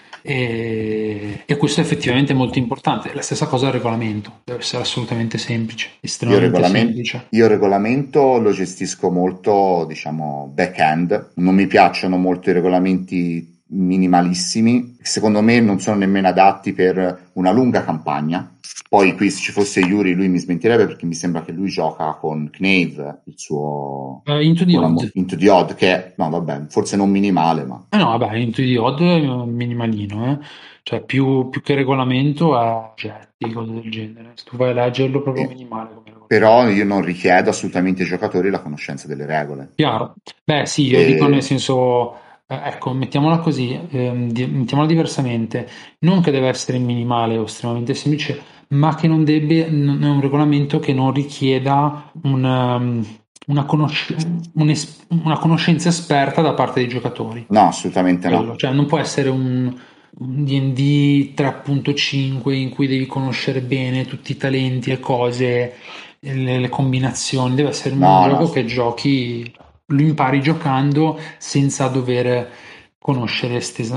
E questo è effettivamente molto importante. La stessa cosa al regolamento, deve essere assolutamente semplice, estremamente semplice. Io il regolamento lo gestisco molto, diciamo, back-end. Non mi piacciono molto i regolamenti minimalissimi. Secondo me non sono nemmeno adatti per una lunga campagna. Poi qui se ci fosse Yuri lui mi smentirebbe perché mi sembra che lui gioca con Knave, il suo Into the Odd. Into the Odd, che è, no vabbè, forse non minimale, ma No, vabbè, Into the Odd è minimalino, eh. Cioè più che regolamento è oggetti, cose del genere. Se tu vai a leggerlo proprio sì. minimale come regolamento. Però io non richiedo assolutamente ai giocatori la conoscenza delle regole. Chiaro. Beh, sì, io dico nel E, senso, ecco, mettiamola così, mettiamola diversamente, non che deve essere minimale o estremamente semplice, ma che non è un regolamento che non richieda una conoscenza esperta da parte dei giocatori. no, assolutamente Quello, no. cioè non può essere un D&D 3.5 in cui devi conoscere bene tutti i talenti e cose, le combinazioni, deve essere un No, no, gioco che giochi, lo impari giocando senza dover conoscere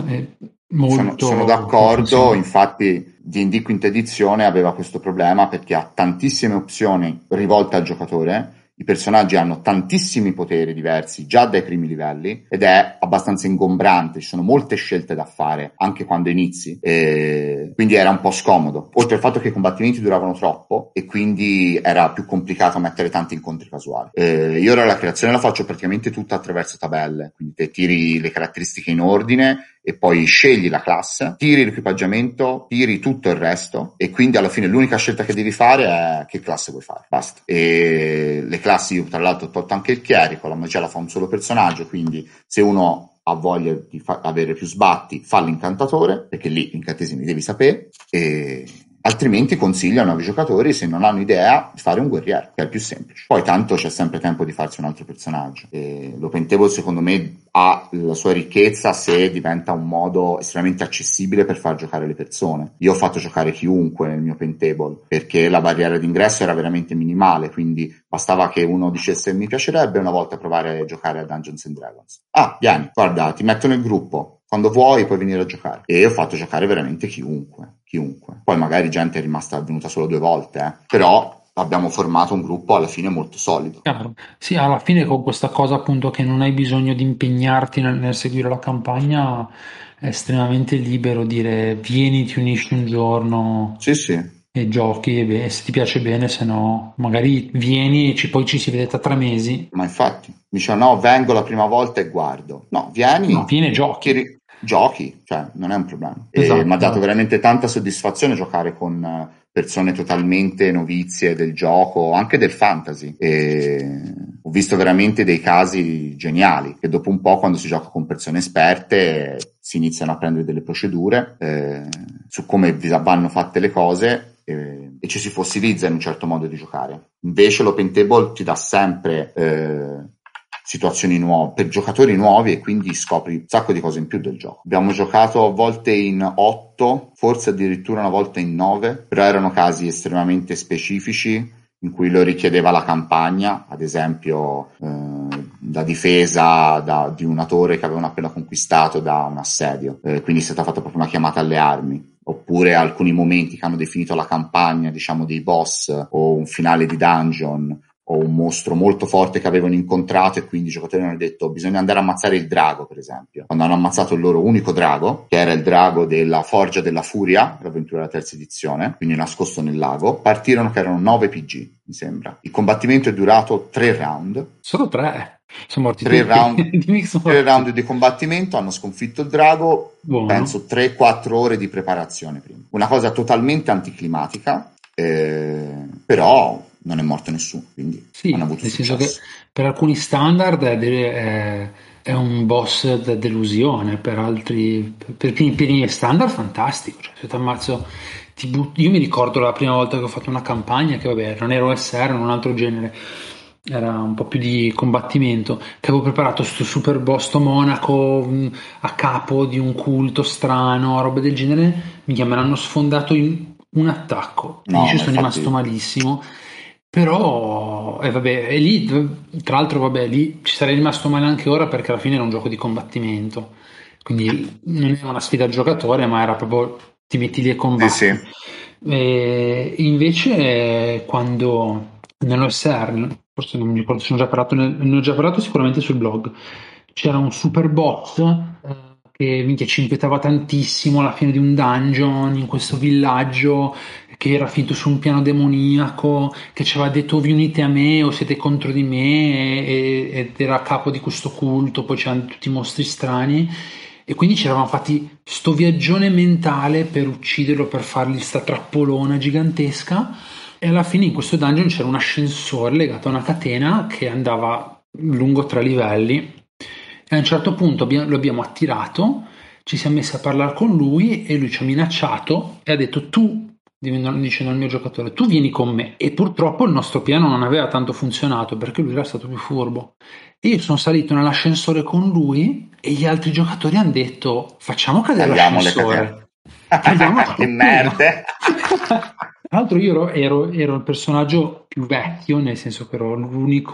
sono molto come d'accordo. funziona. Infatti D&D quinta edizione aveva questo problema perché ha tantissime opzioni rivolte al giocatore. I personaggi hanno tantissimi poteri diversi già dai primi livelli ed è abbastanza ingombrante, ci sono molte scelte da fare anche quando inizi, e quindi era un po' scomodo. Oltre al fatto che i combattimenti duravano troppo e quindi era più complicato mettere tanti incontri casuali. Io ora la creazione la faccio praticamente tutta attraverso tabelle, quindi te tiri le caratteristiche in ordine e poi scegli la classe, tiri l'equipaggiamento, tiri tutto il resto e quindi alla fine l'unica scelta che devi fare è che classe vuoi fare, basta. E le classi, io tra l'altro ho tolto anche il chierico, la magia la fa un solo personaggio, quindi se uno ha voglia di avere più sbatti fa l'incantatore, perché lì gli incantesimi devi sapere, e altrimenti consigliano ai giocatori, se non hanno idea, di fare un guerriero, che è il più semplice. Poi tanto c'è sempre tempo di farsi un altro personaggio. E l'Open Table secondo me ha la sua ricchezza se diventa un modo estremamente accessibile per far giocare le persone. Io ho fatto giocare chiunque nel mio Open Table perché la barriera d'ingresso era veramente minimale, quindi bastava che uno dicesse mi piacerebbe una volta provare a giocare a Dungeons and Dragons. Ah, vieni, guarda, ti metto nel gruppo. Quando vuoi puoi venire a giocare. E ho fatto giocare veramente chiunque. Poi magari gente è venuta solo 2 volte, però abbiamo formato un gruppo alla fine molto solido. Chiaro. Sì, alla fine con questa cosa appunto che non hai bisogno di impegnarti nel seguire la campagna, è estremamente libero dire vieni, ti unisci un giorno Sì, sì, e giochi e se ti piace bene, se no magari vieni e poi ci si vede tra 3 mesi. ma infatti, dice no, vengo la prima volta e guardo. No, No, vieni, vieni e giochi. giochi, cioè non è un problema. E mi ha Esatto, dato esatto. veramente tanta soddisfazione giocare con persone totalmente novizie del gioco, anche del fantasy. E ho visto veramente dei casi geniali, che dopo un po' quando si gioca con persone esperte si iniziano a prendere delle procedure su come vanno fatte le cose e ci si fossilizza in un certo modo di giocare. Invece l'open table ti dà sempre situazioni nuove per giocatori nuovi e quindi scopri un sacco di cose in più del gioco. Abbiamo giocato a volte in 8, forse addirittura una volta in 9, però erano casi estremamente specifici in cui lo richiedeva la campagna, ad esempio la difesa di una torre che avevano appena conquistato da un assedio, quindi è stata fatta proprio una chiamata alle armi, oppure alcuni momenti che hanno definito la campagna, diciamo dei boss o un finale di dungeon o un mostro molto forte che avevano incontrato, e quindi i giocatori hanno detto bisogna andare a ammazzare il drago, per esempio. Quando hanno ammazzato il loro unico drago, che era il drago della Forgia della Furia, l'avventura della terza edizione, quindi nascosto nel lago, partirono che erano 9 PG, mi sembra. Il combattimento è durato 3 round. Solo 3? Sono morti 3 tutti. round, Dimmi che sono 3 morti round tutti. di combattimento, hanno sconfitto il drago, Buono. penso 3-4 ore di preparazione prima. Una cosa totalmente anticlimatica, però non è morto nessuno, quindi hanno Sì, avuto nel senso che successo. per alcuni standard è un boss da delusione, per altri, per i miei standard fantastico. Cioè, se ti ammazzo, io mi ricordo la prima volta che ho fatto una campagna, che vabbè, non ero SR, era un altro genere, era un po' più di combattimento, che avevo preparato sto super boss, sto monaco a capo di un culto strano, roba del genere, me l'hanno sfondato in un attacco e io No, ci ma sono rimasto infatti, malissimo. Però, vabbè, e lì, tra l'altro, vabbè, lì ci sarei rimasto male anche ora perché alla fine era un gioco di combattimento. Quindi non era una sfida al giocatore, ma era proprio ti metti lì e sì, sì. combatti. E invece, quando nell'OSR, forse non mi ricordo se ne ho già parlato, ne ho già parlato sicuramente sul blog, c'era un super bot che minchia, ci inquietava tantissimo alla fine di un dungeon in questo villaggio che era finito su un piano demoniaco, che ci aveva detto vi unite a me o siete contro di me, ed era a capo di questo culto, poi c'erano tutti i mostri strani. E quindi ci eravamo fatti sto viaggione mentale per ucciderlo, per fargli sta trappolona gigantesca. E alla fine in questo dungeon c'era un ascensore legato a una catena che andava lungo 3 livelli. E a un certo punto lo abbiamo attirato, ci siamo messi a parlare con lui e lui ci ha minacciato e ha detto tu, dicendo al mio giocatore, tu vieni con me. E purtroppo il nostro piano non aveva tanto funzionato perché lui era stato più furbo. E io sono salito nell'ascensore con lui e gli altri giocatori hanno detto facciamo cadere Tagliamo le catene. l'ascensore. Tagliamo la Che catena. merde! Tra l'altro io ero il personaggio più vecchio, nel senso che ero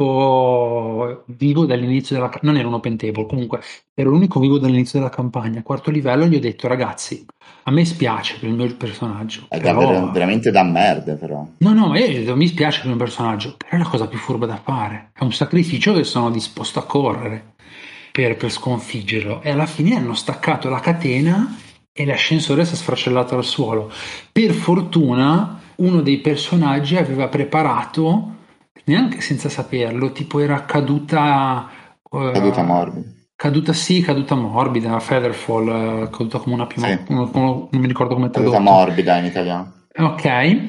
l'unico vivo dall'inizio non ero un open table, comunque ero l'unico vivo dall'inizio della campagna. Quarto livello gli ho detto ragazzi, a me spiace per il mio personaggio, È davvero, però... veramente da merde, però. No, no, ma mi spiace per il mio personaggio, però è la cosa più furba da fare. È un sacrificio che sono disposto a correre per sconfiggerlo. E alla fine hanno staccato la catena e l'ascensore si è sfracellato al suolo. Per fortuna, uno dei personaggi aveva preparato, neanche senza saperlo, tipo era caduta. Caduta eh, morbida. Caduta sì, caduta morbida, Featherfall, caduta come una Sì, piuma, non mi ricordo come è caduta tradotto. morbida in italiano. Ok,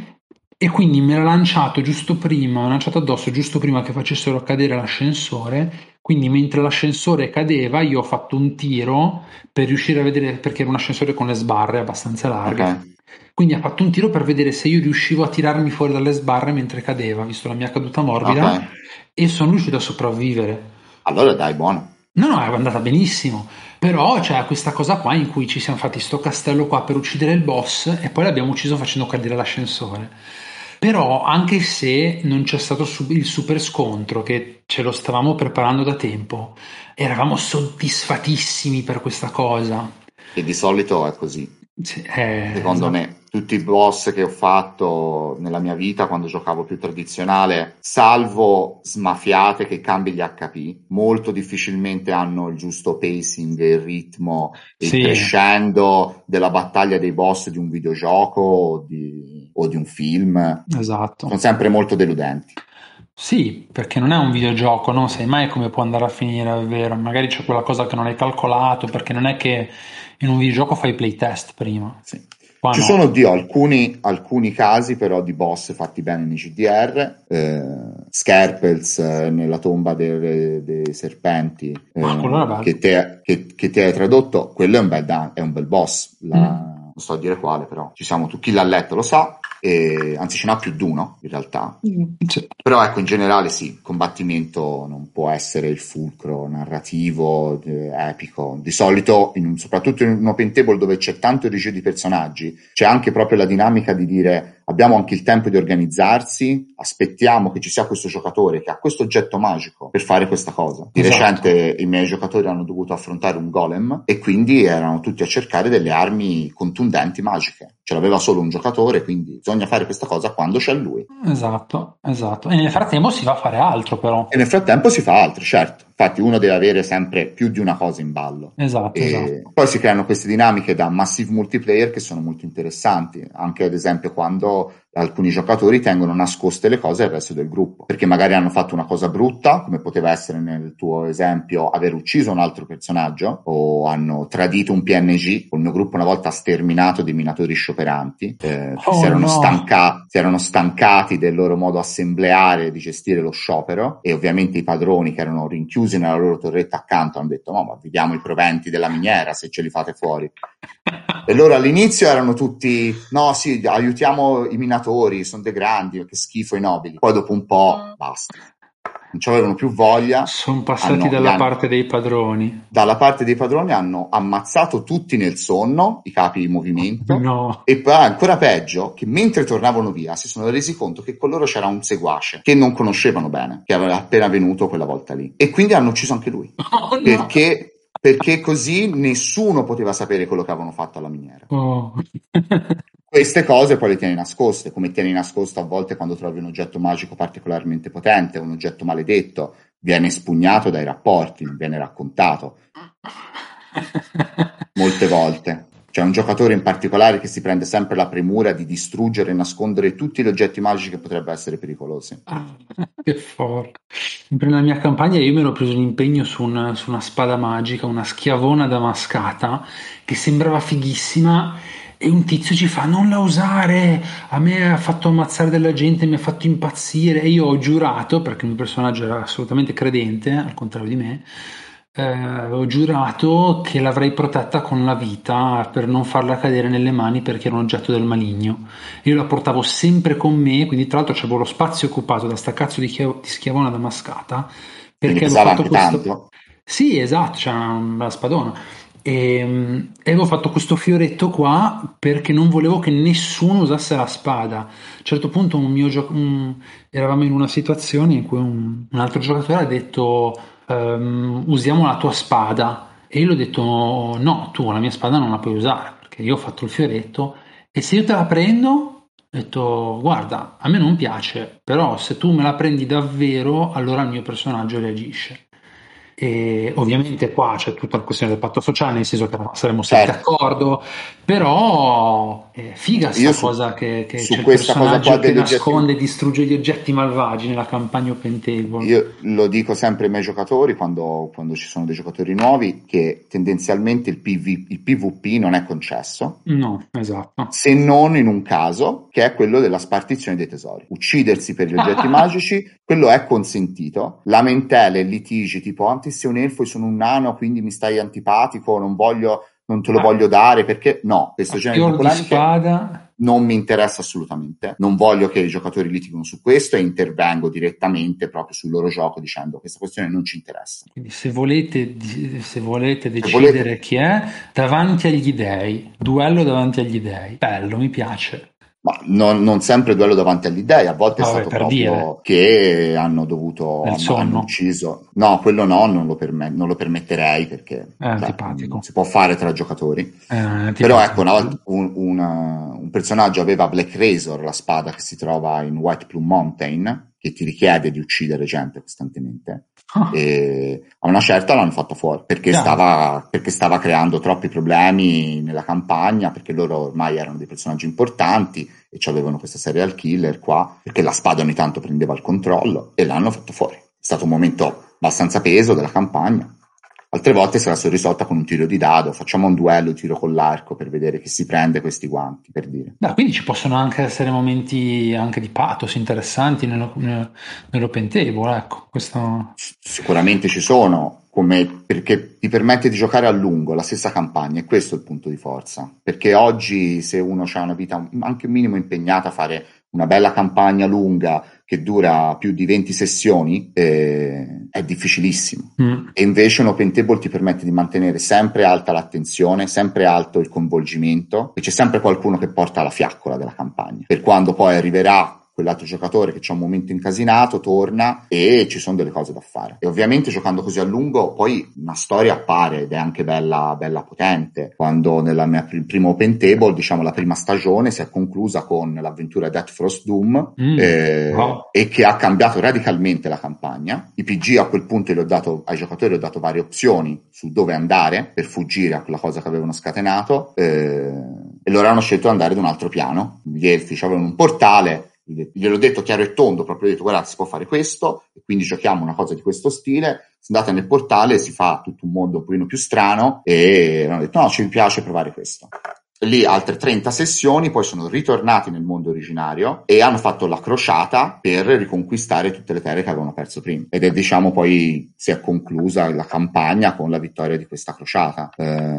e quindi me l'ha lanciato giusto prima, me l'ha lanciato addosso giusto prima che facessero cadere l'ascensore. Quindi mentre l'ascensore cadeva, io ho fatto un tiro per riuscire a vedere, perché era un ascensore con le sbarre abbastanza Ok, larghe. Quindi ha fatto un tiro per vedere se io riuscivo a tirarmi fuori dalle sbarre mentre cadeva, visto la mia caduta ok. morbida, e sono riuscito a sopravvivere. Allora dai, buono. No, no, è andata benissimo. Però c'è questa cosa qua in cui ci siamo fatti sto castello qua per uccidere il boss e poi l'abbiamo ucciso facendo cadere l'ascensore. Però anche se non c'è stato il super scontro, che ce lo stavamo preparando da tempo, eravamo soddisfatissimi per questa cosa. E di solito è così. Sì, Secondo esatto. me, tutti i boss che ho fatto nella mia vita quando giocavo più tradizionale, salvo smafiate che cambi gli HP, molto difficilmente hanno il giusto pacing, il ritmo, il Sì, crescendo della battaglia dei boss di un videogioco o di un film. esatto. Sono sempre molto deludenti. Sì, perché non è un videogioco, non sai mai come può andare a finire, è vero. Magari c'è quella cosa che non hai calcolato, perché non è che in un videogioco fai playtest prima. Sì. Qua Ci no. sono oddio, alcuni casi però di boss fatti bene nei CDR, Skerpels nella tomba dei serpenti, Ah, quello era bello. che te hai tradotto, quello è un bel boss, Mm. non sto a dire quale però, chi l'ha letto lo sa, anzi ce n'ha più di uno in realtà. Sì. Però ecco, in generale sì, il combattimento non può essere il fulcro narrativo, epico. Di solito, soprattutto in un open table dove c'è tanto regio di personaggi, c'è anche proprio la dinamica di dire abbiamo anche il tempo di organizzarsi, aspettiamo che ci sia questo giocatore che ha questo oggetto magico per fare questa cosa. Di recente i miei giocatori hanno dovuto affrontare un golem e quindi erano tutti a cercare delle armi contundenti magiche. Ce l'aveva solo un giocatore, quindi bisogna fare questa cosa quando c'è lui. Esatto. E nel frattempo si va a fare altro, però. E nel frattempo si fa altro, certo. Infatti uno deve avere sempre più di una cosa in ballo. Esatto. Poi si creano queste dinamiche da massive multiplayer che sono molto interessanti, anche ad esempio quando alcuni giocatori tengono nascoste le cose al resto del gruppo, perché magari hanno fatto una cosa brutta, come poteva essere nel tuo esempio aver ucciso un altro personaggio, o hanno tradito un PNG. Il mio gruppo una volta ha sterminato dei minatori scioperanti, si erano stancati del loro modo assembleare di gestire lo sciopero, e ovviamente i padroni, che erano rinchiusi nella loro torretta accanto, hanno detto: no, ma vediamo i proventi della miniera se ce li fate fuori. E loro all'inizio erano tutti: no, sì, aiutiamo i minatori, sono dei grandi, che schifo i nobili. Poi dopo un po' basta, non ci avevano più voglia. Sono passati dalla parte dei padroni. Dalla parte dei padroni hanno ammazzato tutti nel sonno, i capi di movimento. No. E poi ancora peggio, che mentre tornavano via si sono resi conto che con loro c'era un seguace che non conoscevano bene, che aveva appena venuto quella volta lì, e quindi hanno ucciso anche lui. No. Perché così nessuno poteva sapere quello che avevano fatto alla miniera. Oh. Queste cose poi le tieni nascoste, come tieni nascosto a volte quando trovi un oggetto magico particolarmente potente, un oggetto maledetto, viene spugnato dai rapporti, non viene raccontato. Molte volte. C'è un giocatore in particolare che si prende sempre la premura di distruggere e nascondere tutti gli oggetti magici che potrebbero essere pericolosi. Che forte. Nella mia campagna io mi ero preso un impegno su una spada magica, una schiavona damascata, che sembrava fighissima, e un tizio ci fa: non la usare, a me ha fatto ammazzare della gente, mi ha fatto impazzire. E io ho giurato, perché il mio personaggio era assolutamente credente, al contrario di me, ho giurato che l'avrei protetta con la vita per non farla cadere nelle mani, perché era un oggetto del maligno. Io la portavo sempre con me, quindi tra l'altro c'avevo lo spazio occupato da sta cazzo di schiavona damascata, perché avevo fatto questo... Tanto. Sì, esatto, c'è una spadona. E avevo fatto questo fioretto qua perché non volevo che nessuno usasse la spada. A un certo punto eravamo in una situazione in cui un altro giocatore ha detto: usiamo la tua spada. E io gli ho detto: no, tu la mia spada non la puoi usare, perché io ho fatto il fioretto, e se io te la prendo, ho detto: guarda, a me non piace, però se tu me la prendi davvero, allora il mio personaggio reagisce. E ovviamente qua c'è tutta la questione del patto sociale, nel senso che saremmo sempre d'accordo, però è figa sta cosa che c'è il personaggio che nasconde e distrugge gli oggetti malvagi nella campagna Open Table. Io lo dico sempre ai miei giocatori quando ci sono dei giocatori nuovi, che tendenzialmente il PvP non è concesso. No, esatto. Se non in un caso, che è quello della spartizione dei tesori. Uccidersi per gli oggetti magici, quello è consentito. Lamentele, litigi tipo: anzi sei un elfo e sono un nano, quindi mi stai antipatico, non te lo voglio dare, perché no, questo genere di polemiche non mi interessa assolutamente. Non voglio che i giocatori litigino su questo, e intervengo direttamente proprio sul loro gioco dicendo: questa questione non ci interessa. Quindi se volete decidere chi è, davanti agli dei, duello davanti agli dei, bello, mi piace. Ma non sempre duello davanti agli dei, a volte è stato proprio che hanno ucciso. No, quello no, non lo permetterei, perché non si può fare tra giocatori. Però ecco, una volta un personaggio aveva Black Razor, la spada che si trova in White Plume Mountain, che ti richiede di uccidere gente costantemente. E a una certa l'hanno fatto fuori perché stava creando troppi problemi nella campagna, perché loro ormai erano dei personaggi importanti e avevano questa serial killer qua, perché la spada ogni tanto prendeva il controllo, e l'hanno fatto fuori. È stato un momento abbastanza peso della campagna. Altre volte se la sono risolta con un tiro di dado: facciamo un duello, tiro con l'arco per vedere chi si prende questi guanti, per dire. Quindi ci possono anche essere momenti anche di pathos interessanti nell'open table, ecco. Questo... Sicuramente ci sono, perché ti permette di giocare a lungo la stessa campagna, e questo è il punto di forza. Perché oggi, se uno ha una vita anche un minimo impegnata a fare una bella campagna lunga che dura più di 20 sessioni è difficilissimo. E invece un open table ti permette di mantenere sempre alta l'attenzione, sempre alto il coinvolgimento, e c'è sempre qualcuno che porta la fiaccola della campagna, per quando poi arriverà quell'altro giocatore che c'è un momento incasinato, torna e ci sono delle cose da fare. E ovviamente giocando così a lungo poi una storia appare ed è anche bella potente. Quando nella mia prima open table, diciamo la prima stagione, si è conclusa con l'avventura Death Frost Doom e che ha cambiato radicalmente la campagna. I PG a quel punto ai giocatori ho dato varie opzioni su dove andare per fuggire a quella cosa che avevano scatenato e loro hanno scelto di andare da un altro piano. Gli elfi avevano un portale, gliel'ho detto chiaro e tondo, proprio ho detto guardate, si può fare questo e quindi giochiamo una cosa di questo stile. Se andate nel portale si fa tutto un mondo un pochino più strano e hanno detto no, ci piace provare questo. Lì altre 30 sessioni, poi sono ritornati nel mondo originario e hanno fatto la crociata per riconquistare tutte le terre che avevano perso prima, ed è diciamo poi si è conclusa la campagna con la vittoria di questa crociata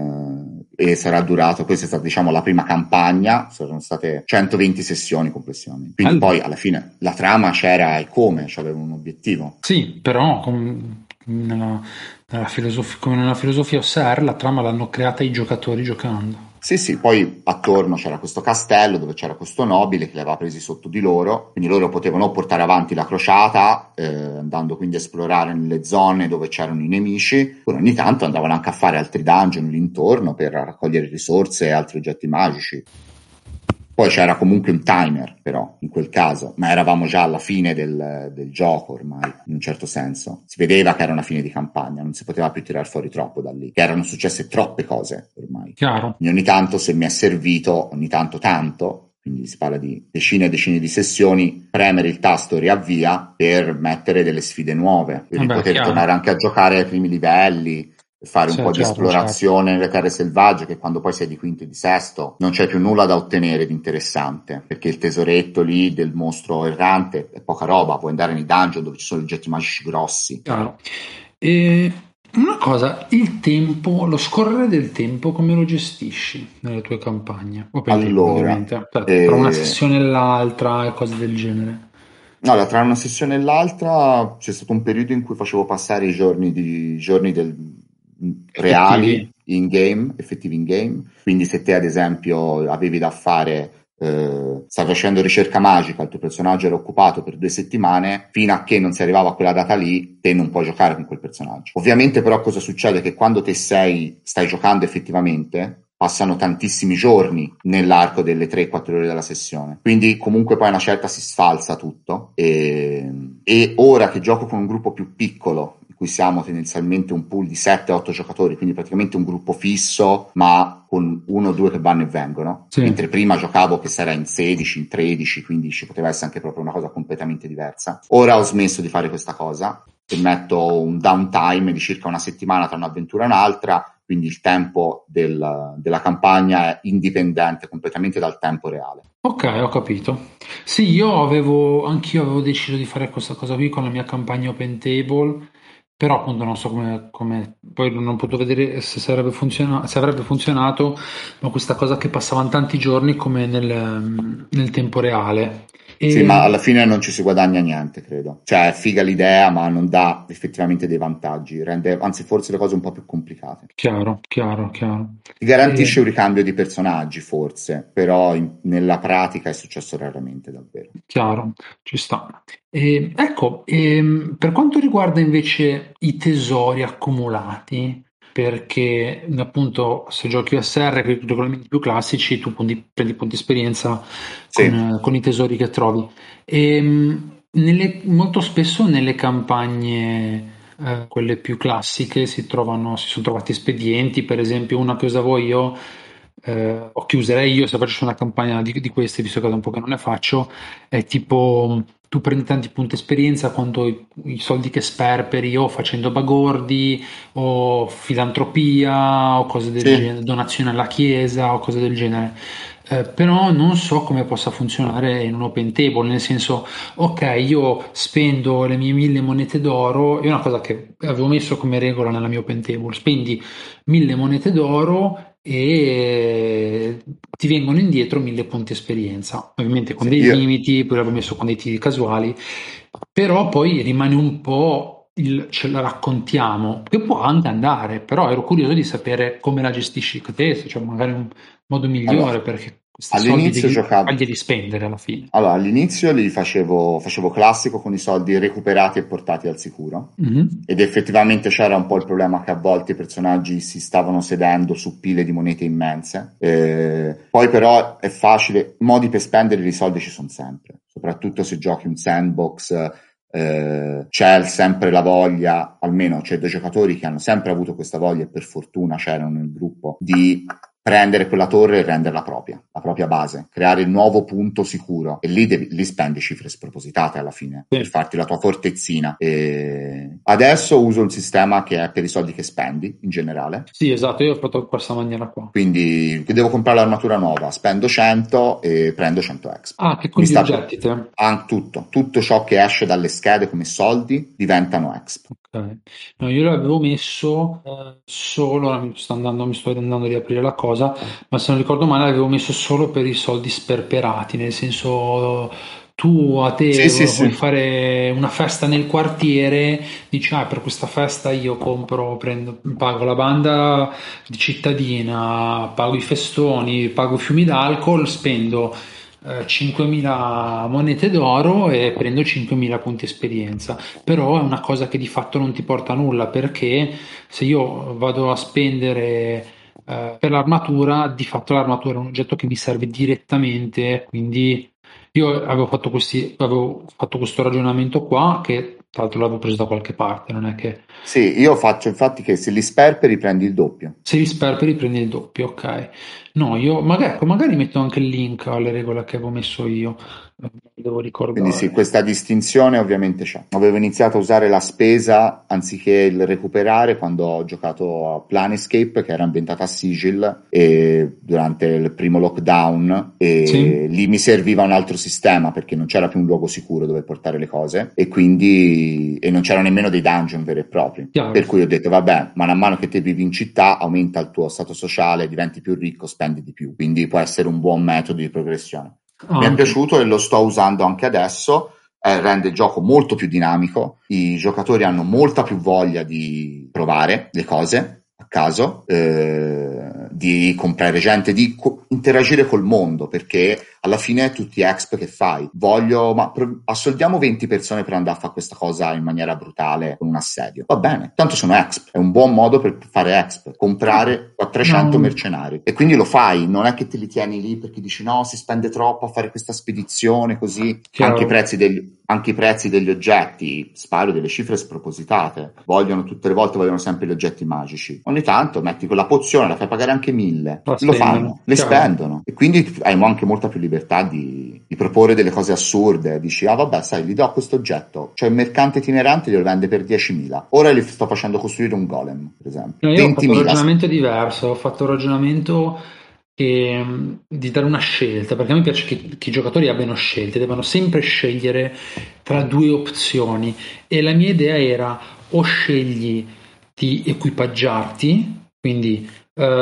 e sarà durato, questa è stata diciamo la prima campagna, sono state 120 sessioni complessivamente, quindi poi alla fine la trama c'era e come, aveva un obiettivo. Sì, però nella filosofia OSR la trama l'hanno creata i giocatori giocando. Sì, poi attorno c'era questo castello dove c'era questo nobile che li aveva presi sotto di loro, quindi loro potevano portare avanti la crociata andando quindi a esplorare nelle zone dove c'erano i nemici, poi ogni tanto andavano anche a fare altri dungeon lì intorno per raccogliere risorse e altri oggetti magici. Poi c'era comunque un timer però in quel caso, ma eravamo già alla fine del gioco ormai, in un certo senso. Si vedeva che era una fine di campagna, non si poteva più tirar fuori troppo da lì, che erano successe troppe cose ormai. Chiaro. Quindi ogni tanto se mi è servito, ogni tanto, quindi si parla di decine e decine di sessioni, premere il tasto riavvia per mettere delle sfide nuove, per poter tornare anche a giocare ai primi livelli, fare un po' di esplorazione nelle terre selvagge, che quando poi sei di quinto e di sesto non c'è più nulla da ottenere di interessante, perché il tesoretto lì del mostro errante è poca roba, puoi andare nei dungeon dove ci sono oggetti magici grossi. Chiaro. E una cosa, il tempo, lo scorrere del tempo come lo gestisci nelle tue campagne? Allora, tra una sessione e l'altra e cose del genere. No, tra una sessione e l'altra c'è stato un periodo in cui facevo passare i giorni reali effettivi in game, quindi se te ad esempio avevi da fare stavi facendo ricerca magica, il tuo personaggio era occupato per 2 settimane, fino a che non si arrivava a quella data lì te non puoi giocare con quel personaggio. Ovviamente però cosa succede? Che quando te stai giocando effettivamente passano tantissimi giorni nell'arco delle 3-4 ore della sessione, quindi comunque poi a una certa si sfalsa tutto e ora che gioco con un gruppo più piccolo, cui siamo tendenzialmente un pool di 7-8 giocatori, quindi praticamente un gruppo fisso, ma con 1 o 2 che vanno e vengono. Sì. Mentre prima giocavo che sarà in 16, in 13, 15, poteva essere anche proprio una cosa completamente diversa. Ora ho smesso di fare questa cosa e metto un downtime di circa una settimana tra un'avventura e un'altra, quindi il tempo della campagna è indipendente completamente dal tempo reale. Ok, ho capito. Sì, anch'io avevo deciso di fare questa cosa qui con la mia campagna Open Table, però appunto non so come poi non ho potuto vedere se avrebbe funzionato, ma questa cosa che passavano tanti giorni come nel tempo reale. Sì, ma alla fine non ci si guadagna niente, credo. Cioè, è figa l'idea, ma non dà effettivamente dei vantaggi, rende anzi forse le cose un po' più complicate. Chiaro. Ti garantisce un ricambio di personaggi, forse, però nella pratica è successo raramente, davvero. Chiaro, ci sta. Ecco, per quanto riguarda invece i tesori accumulati, perché appunto se giochi OSR con i regolamenti più classici tu prendi punti esperienza con i tesori che trovi molto spesso nelle campagne quelle più classiche si sono trovati espedienti, per esempio una che usavo io o che userei io se facessi una campagna di queste, visto che da un po' che non ne faccio, è tipo tu prendi tanti punti esperienza quando i soldi che sperperi o facendo bagordi o filantropia o cose del genere, donazione alla chiesa o cose del genere. Però non so come possa funzionare in un open table, nel senso, ok, io spendo le mie 1000 monete d'oro, è una cosa che avevo messo come regola nella mia open table, spendi 1000 monete d'oro e ti vengono indietro 1000 punti esperienza, ovviamente con Sì, dei io, limiti, poi l'avevo messo con dei tiri casuali, però poi rimane un po' ce la raccontiamo, che può anche andare, però ero curioso di sapere come la gestisci te, se c'è magari un modo allora, migliore, perché questi soldi all'inizio devi giocavo. farglieli spendere alla fine. Allora, all'inizio li facevo classico con i soldi recuperati e portati al sicuro. Mhm. Ed effettivamente c'era un po' il problema che a volte i personaggi si stavano sedendo su pile di monete immense. Poi però è facile, modi per spendere i soldi ci sono sempre, soprattutto se giochi un sandbox, c'è sempre la voglia, almeno c'è due giocatori che hanno sempre avuto questa voglia e per fortuna c'erano nel gruppo, di prendere quella torre e renderla propria, la propria base, creare il nuovo punto sicuro e lì spendi cifre spropositate alla fine per Sì. farti la tua fortezzina. E adesso uso il sistema che è per i soldi che spendi in generale. Sì, esatto, io ho fatto in questa maniera qua. Quindi devo comprare l'armatura nuova, spendo 100 e prendo 100 exp. Ah, che con Mi gli sta oggetti te? tutto ciò che esce dalle schede come soldi diventano exp. Ok. No, io l'avevo messo solo, ora mi sto andando a riaprire la cosa, ma se non ricordo male l'avevo messo solo per i soldi sperperati, nel senso tu a te Sì, sì, vuoi sì. fare una festa nel quartiere, dici ah per questa festa io compro, pago la banda di cittadina, pago i festoni, pago i fiumi d'alcol, spendo 5.000 monete d'oro e prendo 5.000 punti esperienza, però è una cosa che di fatto non ti porta a nulla perché se io vado a spendere per l'armatura, di fatto l'armatura è un oggetto che mi serve direttamente, quindi io avevo fatto questo ragionamento qua che tra l'altro l'avevo preso da qualche parte, non è che Sì, io faccio infatti che se li sperperi prendi il doppio. se li sperperi prendi il doppio, ok. No, io magari metto anche il link alle regole che avevo messo io, devo Quindi sì, ricordare. questa distinzione ovviamente c'è. Avevo iniziato a usare la spesa anziché il recuperare quando ho giocato a Planescape, che era ambientata a Sigil, e durante il primo lockdown, e Sì, lì mi serviva un altro sistema perché non c'era più un luogo sicuro dove portare le cose e quindi e non c'erano nemmeno dei dungeon veri e propri. chiaro. Per cui ho detto, vabbè, man mano che te vivi in città, aumenta il tuo stato sociale, diventi più ricco, spendi di più. Quindi può essere un buon metodo di progressione. Mi è Anche. piaciuto e lo sto usando anche adesso, rende il gioco molto più dinamico, i giocatori hanno molta più voglia di provare le cose a caso, di comprare gente, di interagire col mondo, perché alla fine tutti exp che fai, assoldiamo 20 persone per andare a fare questa cosa in maniera brutale con un assedio, va bene, tanto sono exp, è un buon modo per fare exp, comprare 400 No, mercenari e quindi lo fai, non è che te li tieni lì perché dici no, si spende troppo a fare questa spedizione così, chiaro. anche i prezzi degli oggetti, sparo delle cifre spropositate, tutte le volte vogliono sempre gli oggetti magici, ogni tanto metti quella pozione, la fai pagare anche 1000, La lo spendono, fanno, le chiaro. spendono e quindi hai anche molta più libertà di proporre delle cose assurde, dici ah vabbè sai gli do questo oggetto, cioè il mercante itinerante glielo vende per 10.000, ora gli sto facendo costruire un golem per esempio, No, io ho fatto un 20.000. ragionamento diverso, ho fatto un ragionamento di dare una scelta, perché a me piace che i giocatori abbiano scelte, devono sempre scegliere tra due opzioni e la mia idea era o scegli di equipaggiarti, quindi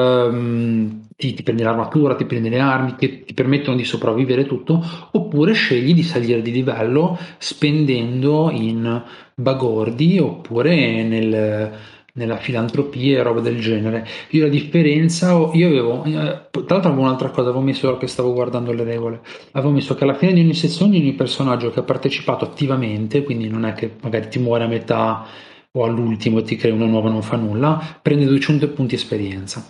ti prendi l'armatura, ti prendi le armi che ti permettono di sopravvivere tutto, oppure scegli di salire di livello spendendo in bagordi oppure nella filantropia e roba del genere. Io la differenza, io avevo, tra l'altro avevo un'altra cosa, avevo messo ora che stavo guardando le regole, avevo messo che alla fine di ogni sezione ogni personaggio che ha partecipato attivamente, quindi non è che magari ti muore a metà o all'ultimo e ti crei una nuova non fa nulla, prende 200 punti esperienza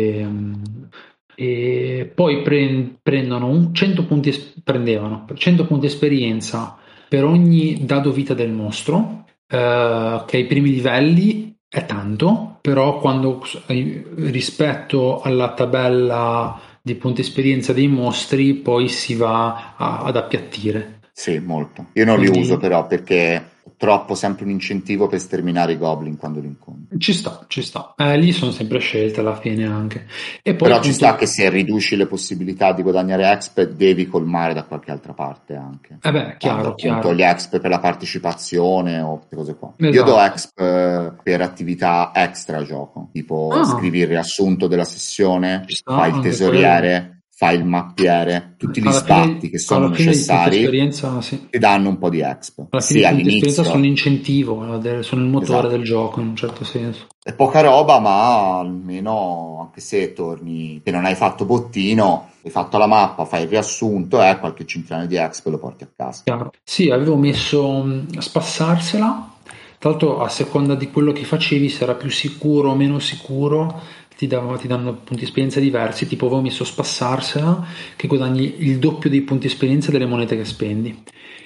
e poi prendono 100 punti, prendevano 100 punti esperienza per ogni dado vita del mostro, che ai primi livelli è tanto, però quando rispetto alla tabella di punti esperienza dei mostri poi si va ad appiattire. Sì, molto. Io non li uso Quindi però perché troppo sempre un incentivo per sterminare i goblin quando li incontri. Ci sta. Lì sono sempre scelte alla fine anche. E poi Però ci sta che appunto, se riduci le possibilità di guadagnare exp, devi colmare da qualche altra parte anche, dando appunto chiaro. gli exp per la partecipazione o queste cose qua. Io do Esatto. exp per attività extra gioco, tipo Ah, scrivi il riassunto della sessione, ci fai sta il anche quello. tesoriere, fai il mappiere, tutti gli sbatti che sono Alla fine i punti necessari esperienza, sì. ti danno un po' di exp. Alla fine Sì, i punti esperienza sono all'inizio, l'incentivo, sono il motore esatto. del gioco in un certo senso. È poca roba, ma almeno anche se torni che non hai fatto bottino, hai fatto la mappa, fai il riassunto e qualche centinaio di exp lo porti a casa. Chiaro. Sì, avevo messo spassarsela, tra l'altro a seconda di quello che facevi, se era più sicuro o meno sicuro, ti danno punti esperienza diversi, tipo avevo messo spassarsela, che guadagni il doppio dei punti esperienza delle monete che spendi.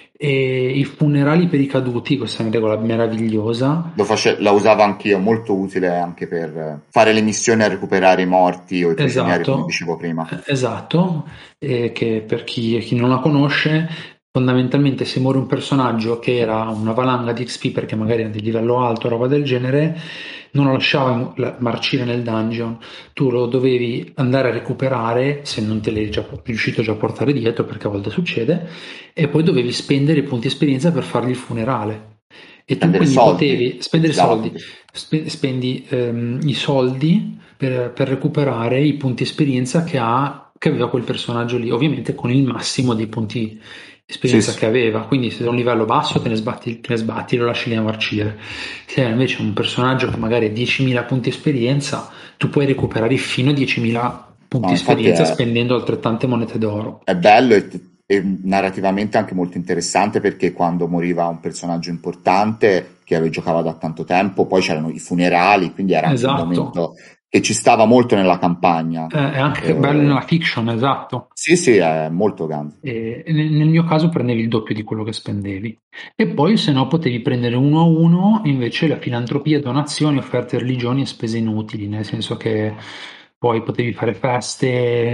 E i funerali per i caduti, questa è una regola meravigliosa. La usavo anch'io, molto utile anche per fare le missioni a recuperare i morti o i prigionieri, come Esatto, dicevo prima. esatto, che per chi non la conosce, fondamentalmente se muore un personaggio che era una valanga di XP perché magari era di livello alto o roba del genere, non lo lasciavi marcire nel dungeon, tu lo dovevi andare a recuperare se non te l'eri già riuscito già a portare dietro, perché a volte succede, e poi dovevi spendere i punti esperienza per fargli il funerale. E tu Prendere quindi soldi, potevi che spendere ti dava soldi, punti. spendi i soldi per recuperare i punti esperienza che aveva quel personaggio lì, ovviamente con il massimo dei punti Sì, esperienza sì. che aveva. Quindi se da un livello basso te ne sbatti, lo lasci lì a marcire. Se invece è un personaggio che magari ha 10.000 punti esperienza, tu puoi recuperare fino a 10.000 punti No, infatti esperienza spendendo altrettante monete d'oro. è bello e narrativamente anche molto interessante perché quando moriva un personaggio importante che giocava da tanto tempo, poi c'erano i funerali, quindi era anche un Esatto. momento che ci stava molto nella campagna. È anche bello Eh, nella fiction, esatto. sì, sì, è molto grande. E nel mio caso prendevi il doppio di quello che spendevi. E poi se no potevi prendere uno a uno invece la filantropia, donazioni, offerte religioni e spese inutili, nel senso che poi potevi fare feste,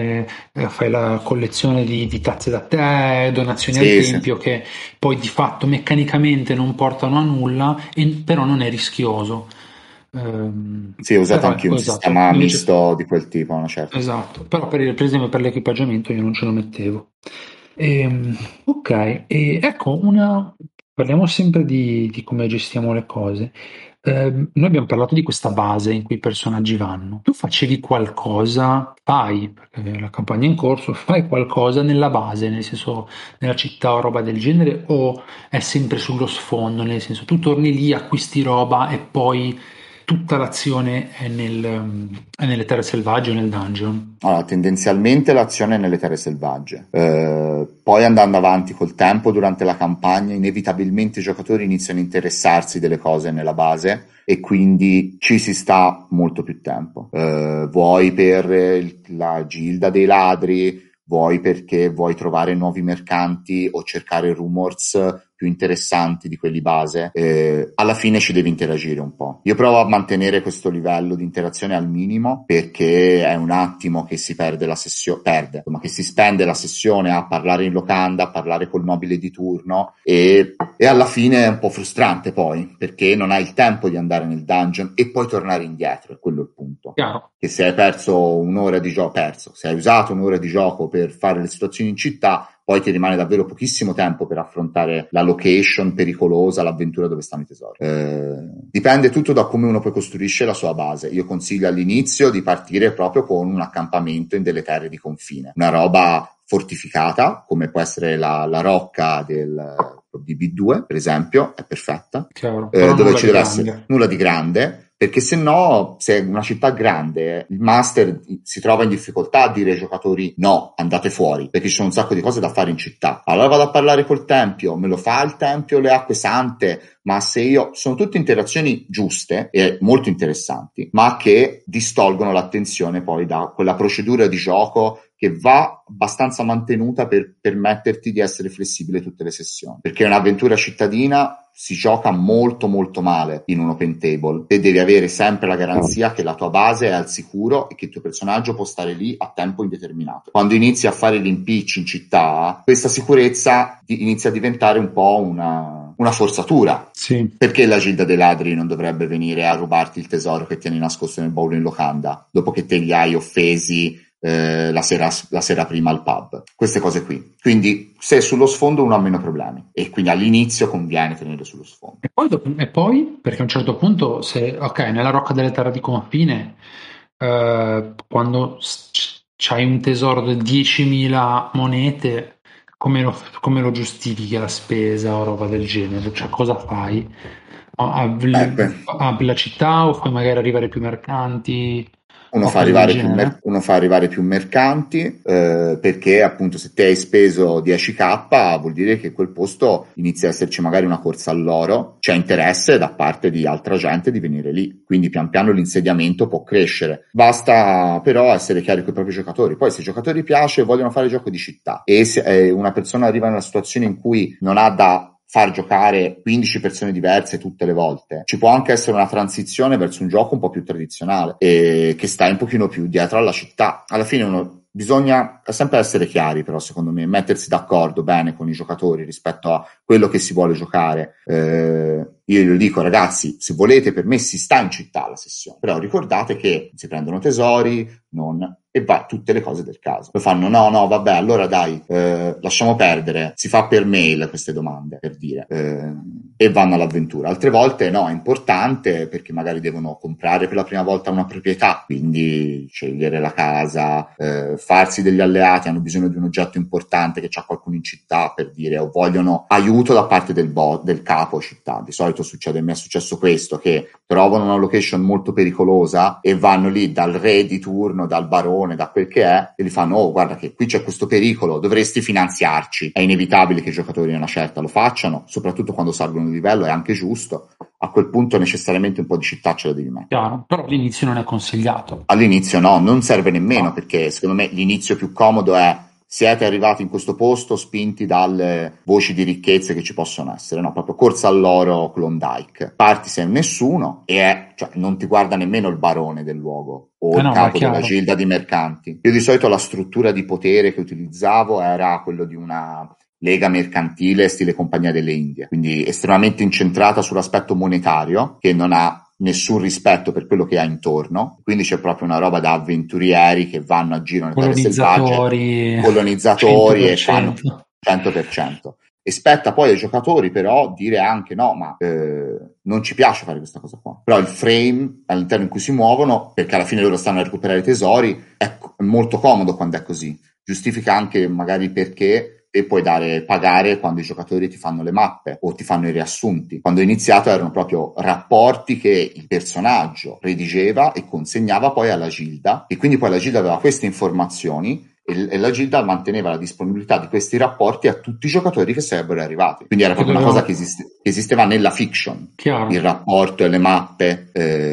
fai la collezione di tazze da tè, donazioni al Sì, sì. tempio che poi di fatto meccanicamente non portano a nulla, però non è rischioso. Sì, ho usato anche un Esatto, sistema invece misto di quel tipo, una certa. esatto, però per esempio per l'equipaggiamento io non ce lo mettevo. Ok, e ecco, parliamo sempre di come gestiamo le cose. Noi abbiamo parlato di questa base in cui i personaggi vanno. Tu facevi qualcosa, perché la campagna è in corso, fai qualcosa nella base, nel senso nella città o roba del genere, o è sempre sullo sfondo, nel senso tu torni lì, acquisti roba e poi tutta l'azione è nelle terre selvagge o nel dungeon. Allora, tendenzialmente l'azione è nelle terre selvagge. Poi andando avanti col tempo, durante la campagna, inevitabilmente i giocatori iniziano a interessarsi delle cose nella base e quindi ci si sta molto più tempo. Vuoi per la gilda dei ladri, vuoi perché vuoi trovare nuovi mercanti o cercare rumors più interessanti di quelli base, alla fine ci devi interagire un po'. Io provo a mantenere questo livello di interazione al minimo perché è un attimo che si perde la sessione, insomma, che si spende la sessione a parlare in locanda, a parlare col nobile di turno e alla fine è un po' frustrante poi perché non hai il tempo di andare nel dungeon e poi tornare indietro, è quello il punto. Chiaro. Che se hai perso un'ora di gioco, se hai usato un'ora di gioco per fare le situazioni in città, poi ti rimane davvero pochissimo tempo per affrontare la location pericolosa, l'avventura dove stanno i tesori. Dipende tutto da come uno poi costruisce la sua base. Io consiglio all'inizio di partire proprio con un accampamento in delle terre di confine, una roba fortificata, come può essere la rocca di B2, per esempio, è perfetta, Chiaro, però dove nulla ci di deve essere grande. nulla di grande, perché se no, se è una città grande, il master si trova in difficoltà a dire ai giocatori no, andate fuori, perché ci sono un sacco di cose da fare in città. Allora vado a parlare col tempio, me lo fa il tempio le acque sante, ma se io... Sono tutte interazioni giuste e molto interessanti, ma che distolgono l'attenzione poi da quella procedura di gioco che va abbastanza mantenuta per permetterti di essere flessibile tutte le sessioni, perché un'avventura cittadina si gioca molto molto male in un open table e devi avere sempre la garanzia che la tua base è al sicuro e che il tuo personaggio può stare lì a tempo indeterminato. Quando inizi a fare gli impicci in città, questa sicurezza inizia a diventare un po' una forzatura. Sì. Perché la Gilda dei Ladri non dovrebbe venire a rubarti il tesoro che tieni nascosto nel baule in locanda, dopo che te li hai offesi la sera prima al pub? Queste cose qui. Quindi se è sullo sfondo uno ha meno problemi, e quindi all'inizio conviene tenere sullo sfondo. E poi, perché a un certo punto, se, ok, nella Rocca delle Terre di Confine, quando c'hai un tesoro di 10.000 monete, come lo giustifichi la spesa o roba del genere? Cioè, cosa fai? Beh, Apri la città o fai magari arrivare più mercanti Uno o fa cose del arrivare genere? uno fa arrivare più mercanti, perché appunto se te hai speso 10k vuol dire che in quel posto inizia a esserci magari una corsa all'oro, c'è interesse da parte di altra gente di venire lì, quindi pian piano l'insediamento può crescere. Basta però essere chiari con i propri giocatori. Poi se i giocatori piace e vogliono fare gioco di città, e se una persona arriva in una situazione in cui non ha da far giocare 15 persone diverse tutte le volte, ci può anche essere una transizione verso un gioco un po' più tradizionale e che sta un pochino più dietro alla città. Alla fine bisogna sempre essere chiari, però secondo me mettersi d'accordo bene con i giocatori rispetto a quello che si vuole giocare. Io gli dico, ragazzi, se volete, per me si sta in città la sessione, però ricordate che si prendono tesori, e va tutte le cose del caso. Poi fanno no, vabbè, allora dai, lasciamo perdere, si fa per mail queste domande, per dire, e vanno all'avventura. Altre volte no, è importante perché magari devono comprare per la prima volta una proprietà, quindi scegliere la casa, farsi degli alleati, hanno bisogno di un oggetto importante che c'ha qualcuno in città, per dire, o vogliono aiuto da parte del capo città. Di solito mi è successo questo, che trovano una location molto pericolosa e vanno lì dal re di turno, dal barone, da quel che è, e gli fanno: oh, guarda che qui c'è questo pericolo, dovresti finanziarci. È inevitabile che i giocatori di una certa lo facciano, soprattutto quando salgono di livello, è anche giusto. A quel punto necessariamente un po' di città ce la devi mettere. Chiaro, però all'inizio non è consigliato. All'inizio no, non serve nemmeno, No. perché secondo me l'inizio più comodo è: siete arrivati in questo posto spinti dalle voci di ricchezze che ci possono essere, no? Proprio corsa all'oro Klondike. Parti sei un nessuno cioè, non ti guarda nemmeno il barone del luogo o il No, ma è capo della chiaro. gilda di mercanti. Io di solito la struttura di potere che utilizzavo era quello di una lega mercantile stile Compagnia delle Indie, quindi estremamente incentrata sull'aspetto monetario, che non ha nessun rispetto per quello che ha intorno, quindi c'è proprio una roba da avventurieri che vanno a giro nelle terre selvagge, Colonizzatori colonizzatori, e fanno 100%. 100%. E spetta poi ai giocatori però dire anche: no, ma non ci piace fare questa cosa qua. Però il frame all'interno in cui si muovono, perché alla fine loro stanno a recuperare tesori, è molto comodo quando è così. Giustifica anche magari perché e puoi pagare quando i giocatori ti fanno le mappe o ti fanno i riassunti. Quando ho iniziato erano proprio rapporti che il personaggio redigeva e consegnava poi alla Gilda, e quindi poi la Gilda aveva queste informazioni e la Gilda manteneva la disponibilità di questi rapporti a tutti i giocatori che sarebbero arrivati. Quindi era Che proprio una cosa dovevano... che esisteva nella fiction, il Chiaro. rapporto e le mappe.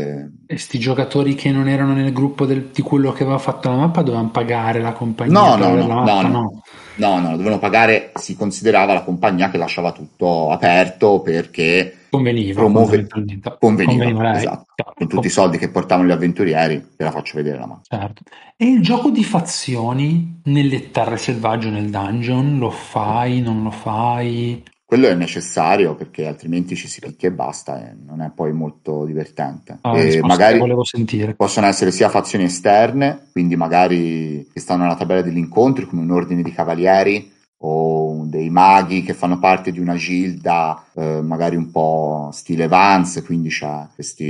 E sti giocatori che non erano nel gruppo di quello che aveva fatto la mappa dovevano pagare la compagnia No, per no, avere la no, no, mappa? no. No. No, no, dovevano pagare, si considerava la compagnia che lasciava tutto aperto perché Conveniva promuove, fondamentalmente. conveniva, Conveniva lei. esatto. Chiaro. Con tutti i soldi che portavano gli avventurieri, te la faccio vedere la mano. Certo. E il gioco di fazioni nelle terre selvagge o nel dungeon lo fai, non lo fai? Quello è necessario perché altrimenti ci si picchia e basta, e non è poi molto divertente. La E risposta che magari volevo sentire. possono essere sia fazioni esterne, quindi magari che stanno nella tabella degli incontri, come un ordine di cavalieri o dei maghi che fanno parte di una gilda, magari un po' stile Vance, quindi c'è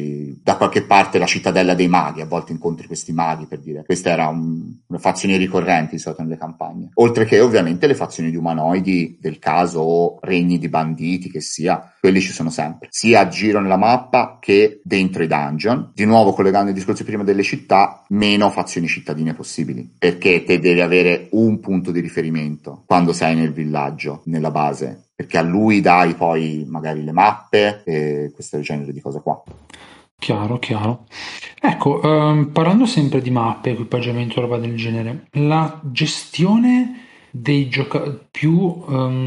da qualche parte la cittadella dei maghi, a volte incontri questi maghi, per dire. Queste erano una fazioni ricorrenti di solito nelle campagne, oltre che ovviamente le fazioni di umanoidi del caso o regni di banditi che sia. Quelli ci sono sempre, sia a giro nella mappa che dentro i dungeon. Di nuovo, collegando i discorsi prima delle città, meno fazioni cittadine possibili, perché te devi avere un punto di riferimento quando sei nel villaggio, nella base, perché a lui dai poi magari le mappe e questo genere di cose qua. Chiaro, chiaro. Ecco, parlando sempre di mappe, equipaggiamento, roba del genere, la gestione dei più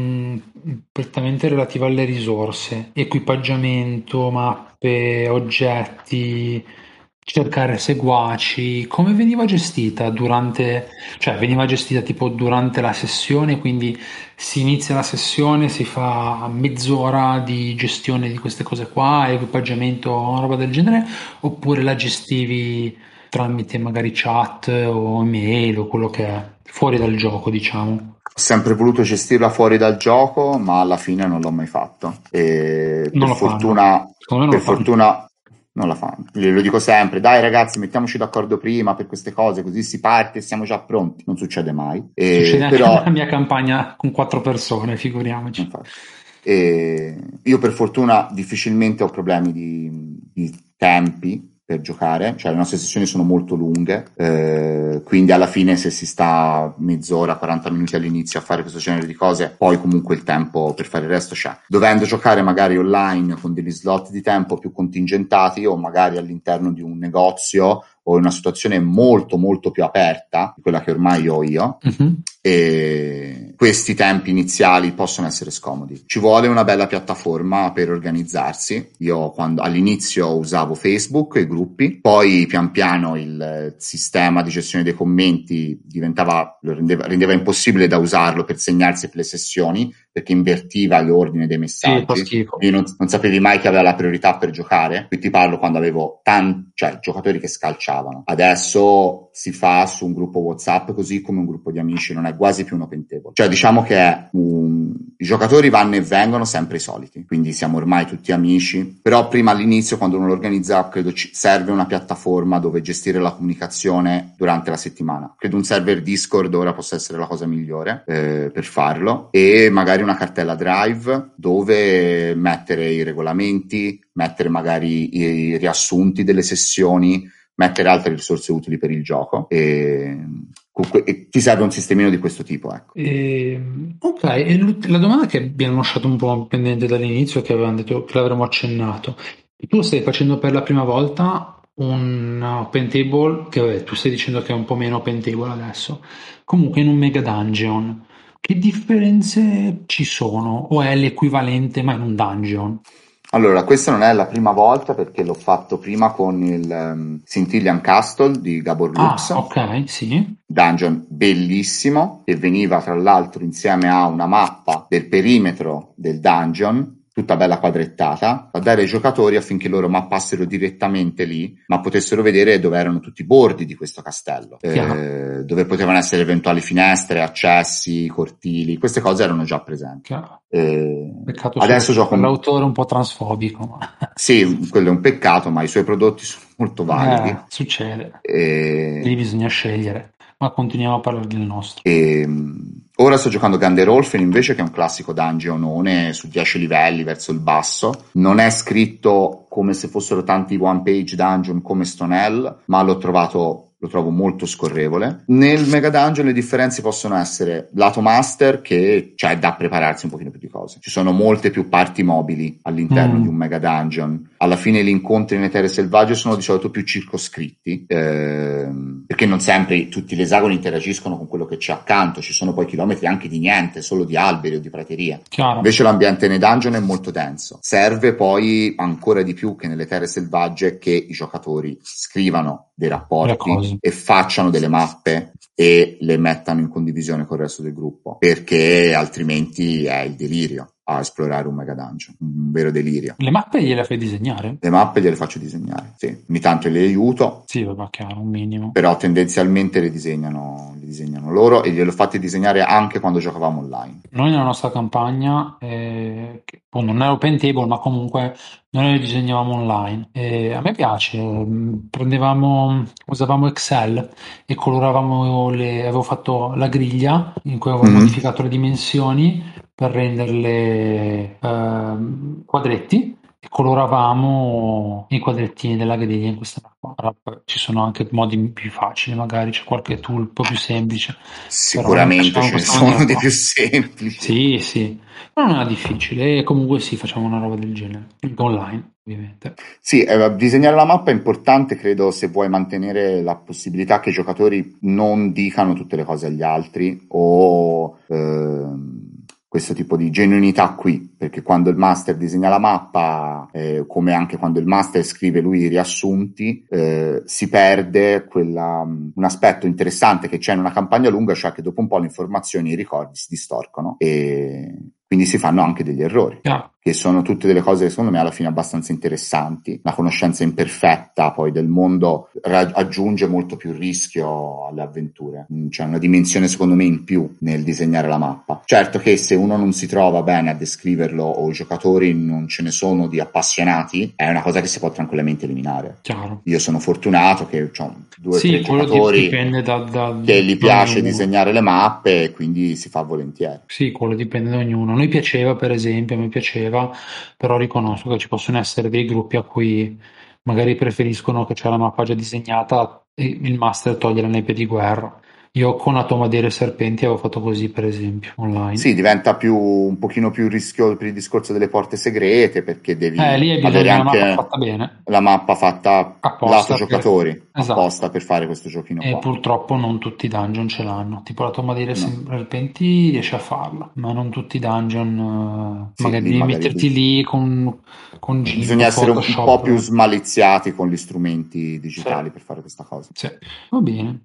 prettamente relativa alle risorse, equipaggiamento, mappe, oggetti, cercare seguaci, come veniva gestita durante, cioè veniva gestita tipo durante la sessione, quindi si inizia la sessione, si fa mezz'ora di gestione di queste cose qua, equipaggiamento, roba del genere, oppure la gestivi tramite magari chat o email o quello che è, fuori dal gioco, diciamo. Ho sempre voluto gestirla fuori dal gioco, ma alla fine non l'ho mai fatto. E Non lo fanno, secondo me non per lo fanno. fortuna non la fanno. Glielo dico sempre, dai ragazzi, mettiamoci d'accordo prima per queste cose, così si parte e siamo già pronti. Non succede mai. Succede anche Però nella mia campagna con 4 persone, figuriamoci. infatti. Io per fortuna difficilmente ho problemi di tempi per giocare, cioè le nostre sessioni sono molto lunghe, quindi alla fine se si sta mezz'ora, 40 minuti all'inizio a fare questo genere di cose, poi comunque il tempo per fare il resto c'è. Dovendo giocare magari online con degli slot di tempo più contingentati o magari all'interno di un negozio o in una situazione molto molto più aperta di quella che ormai ho io, Mhm. e questi tempi iniziali possono essere scomodi. Ci vuole una bella piattaforma per organizzarsi. Io quando all'inizio usavo Facebook e gruppi, poi pian piano il sistema di gestione dei commenti rendeva impossibile da usarlo per segnarsi per le sessioni, perché invertiva l'ordine dei Sì, fa messaggi. schifo. Quindi non sapevi mai che aveva la priorità per giocare. Qui ti parlo quando avevo cioè giocatori che scalciavano. Adesso si fa su un gruppo WhatsApp così come un gruppo di amici, non è quasi più un open table. Cioè diciamo che i giocatori vanno e vengono sempre i soliti, quindi siamo ormai tutti amici, però prima all'inizio quando uno lo organizza credo ci serve una piattaforma dove gestire la comunicazione durante la settimana. Credo un server Discord ora possa essere la cosa migliore per farlo, e magari una cartella Drive dove mettere i regolamenti, mettere magari i riassunti delle sessioni, mettere altre risorse utili per il gioco, e ti serve un sistemino di questo tipo, ecco. Ok, e la domanda che abbiamo lasciato un po' pendente dall'inizio, che avevamo detto che l'avremmo accennato, tu stai facendo per la prima volta un open table, che vabbè, tu stai dicendo che è un po' meno open table adesso, comunque in un mega dungeon, che differenze ci sono? O è l'equivalente ma in un dungeon? Allora, questa non è la prima volta perché l'ho fatto prima con il Scintilian Castle di Gabor Ah, Lux, ok, sì. dungeon bellissimo, che veniva tra l'altro insieme a una mappa del perimetro del dungeon, tutta bella quadrettata, da dare ai giocatori affinché loro mappassero direttamente lì, ma potessero vedere dove erano tutti i bordi di questo castello, Chiaro, dove potevano essere eventuali finestre, accessi, cortili, queste cose erano già presenti. chiaro. Eh, Peccato solo adesso per gioco. l'autore un po' transfobico, ma Sì, quello è un peccato, ma i suoi prodotti sono molto validi. succede. Lì E, bisogna scegliere, ma continuiamo a parlare del nostro. ora sto giocando Ganderolfen invece, che è un classico dungeonone su 10 livelli verso il basso. Non è scritto come se fossero tanti one page dungeon come Stone Hell, ma lo trovo molto scorrevole. Nel Mega Dungeon le differenze possono essere lato master, che c'è da prepararsi un pochino più di cose. Ci sono molte più parti mobili all'interno di un Mm, Mega Dungeon. Alla fine gli incontri nei terre selvagge sono di solito più circoscritti, perché non sempre tutti gli esagoni interagiscono con quello che c'è accanto, ci sono poi chilometri anche di niente, solo di alberi o di praterie. chiaro, Invece l'ambiente nei dungeon è molto denso. Serve poi ancora di più che nelle terre selvagge che i giocatori scrivano dei le rapporti cose. e facciano delle mappe e le mettano in condivisione con il resto del gruppo, perché altrimenti è il delirio a esplorare un mega dungeon, un vero delirio. Le mappe gliele fai disegnare? Le mappe gliele faccio disegnare, sì. Ogni tanto le aiuto, Sì, vabbè, chiaro, un minimo. però tendenzialmente le disegnano loro, e gliele ho fatte disegnare anche quando giocavamo online. Noi nella nostra campagna, che appunto non è open table, ma comunque noi le disegnavamo online. E a me piace, usavamo Excel e coloravamo avevo fatto la griglia in cui avevo Mhm. modificato le dimensioni per renderle quadretti e coloravamo i quadrettini della griglia in questa maniera. Ora, poi ci sono anche modi più facili, magari c'è qualche tool un po' più semplice, però noi Sicuramente facciamo in ce ne questa maniera sono di qua. più semplici. Sì, sì, ma non è difficile e comunque sì, facciamo una roba del genere, anche online, ovviamente. Sì, disegnare la mappa è importante, credo, se vuoi mantenere la possibilità che i giocatori non dicano tutte le cose agli altri o questo tipo di genuinità qui, perché quando il master disegna la mappa, come anche quando il master scrive lui i riassunti, si perde un aspetto interessante che c'è in una campagna lunga, cioè che dopo un po' le informazioni e i ricordi si distorcono e quindi si fanno anche degli errori. Che sono tutte delle cose secondo me alla fine abbastanza interessanti. La conoscenza imperfetta poi del mondo aggiunge molto più rischio alle avventure, c'è una dimensione secondo me in più nel disegnare la mappa. Certo che se uno non si trova bene a descriverlo o i giocatori non ce ne sono di appassionati, è una cosa che si può tranquillamente eliminare. Chiaro. Io sono fortunato che ho 2 o 3 giocatori che gli piace disegnare le mappe e quindi si fa volentieri. Sì, quello dipende da ognuno. A noi piaceva, per esempio, a me piaceva, però riconosco che ci possono essere dei gruppi a cui magari preferiscono che c'è la mappa già disegnata e il master toglie la nebbia di guerra. Io con Atomadere e Serpenti avevo fatto così, per esempio, online. Sì, diventa un pochino più rischioso per il discorso delle porte segrete, perché devi lì hai avere bisogno di una anche mappa fatta bene, la mappa fatta apposta lato giocatori, esatto. apposta per fare questo giochino E qua. purtroppo non tutti i dungeon ce l'hanno. Tipo Atomadere e No. Serpenti riesce a farla, ma non tutti i dungeon. Sì, Magari lì devi magari metterti lì con GIMP, bisogna essere un po' Photoshop. più smaliziati con gli strumenti digitali Sì. per fare questa cosa. Sì, va bene.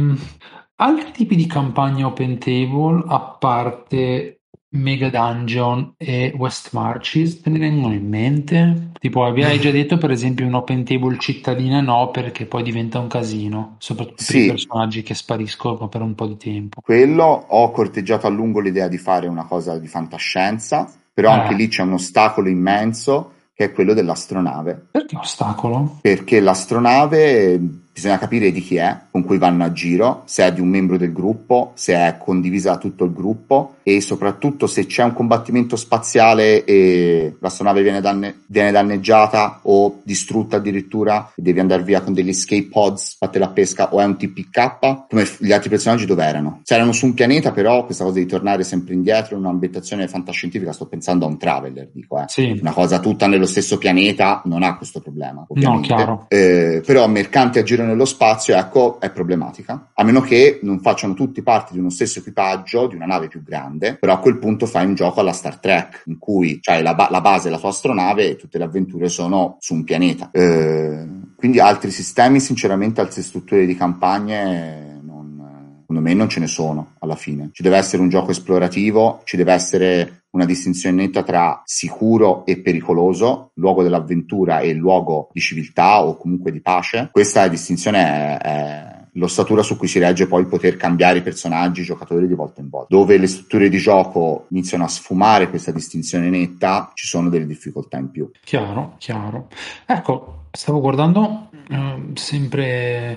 Altri tipi di campagna open table, a parte Mega Dungeon e West Marches, te ne vengono in mente? Tipo, hai già detto per esempio un open table cittadina no, perché poi diventa un casino, soprattutto per i Sì, personaggi che spariscono per un po' di tempo. quello ho corteggiato a lungo l'idea di fare una cosa di fantascienza, però anche lì c'è un ostacolo immenso che è quello dell'astronave. Perché ostacolo? Perché l'astronave bisogna capire di chi è, con cui vanno a giro, se è di un membro del gruppo, se è condivisa da tutto il gruppo e soprattutto se c'è un combattimento spaziale e l'astronave viene danneggiata o distrutta addirittura e devi andare via con degli escape pods, fatte la pesca o è un TPK, come gli altri personaggi dove erano? Se erano su un pianeta però questa cosa di tornare sempre indietro in un'ambientazione fantascientifica, sto pensando a un Traveller, dico, Sì. una cosa tutta nello stesso pianeta non ha questo problema, ovviamente. No, chiaro. Però mercanti a giro nello spazio, ecco, è problematica, a meno che non facciano tutti parte di uno stesso equipaggio, di una nave più grande, però a quel punto fai un gioco alla Star Trek, in cui c'hai la base della tua astronave e tutte le avventure sono su un pianeta. Quindi altri sistemi, sinceramente, altre strutture di campagne, secondo me non ce ne sono alla fine. Ci deve essere un gioco esplorativo, ci deve essere una distinzione netta tra sicuro e pericoloso, luogo dell'avventura e luogo di civiltà o comunque di pace. Questa distinzione è l'ossatura su cui si regge poi il poter cambiare i personaggi, i giocatori di volta in volta. Dove le strutture di gioco iniziano a sfumare questa distinzione netta, ci sono delle difficoltà in più. Chiaro. Ecco, stavo guardando sempre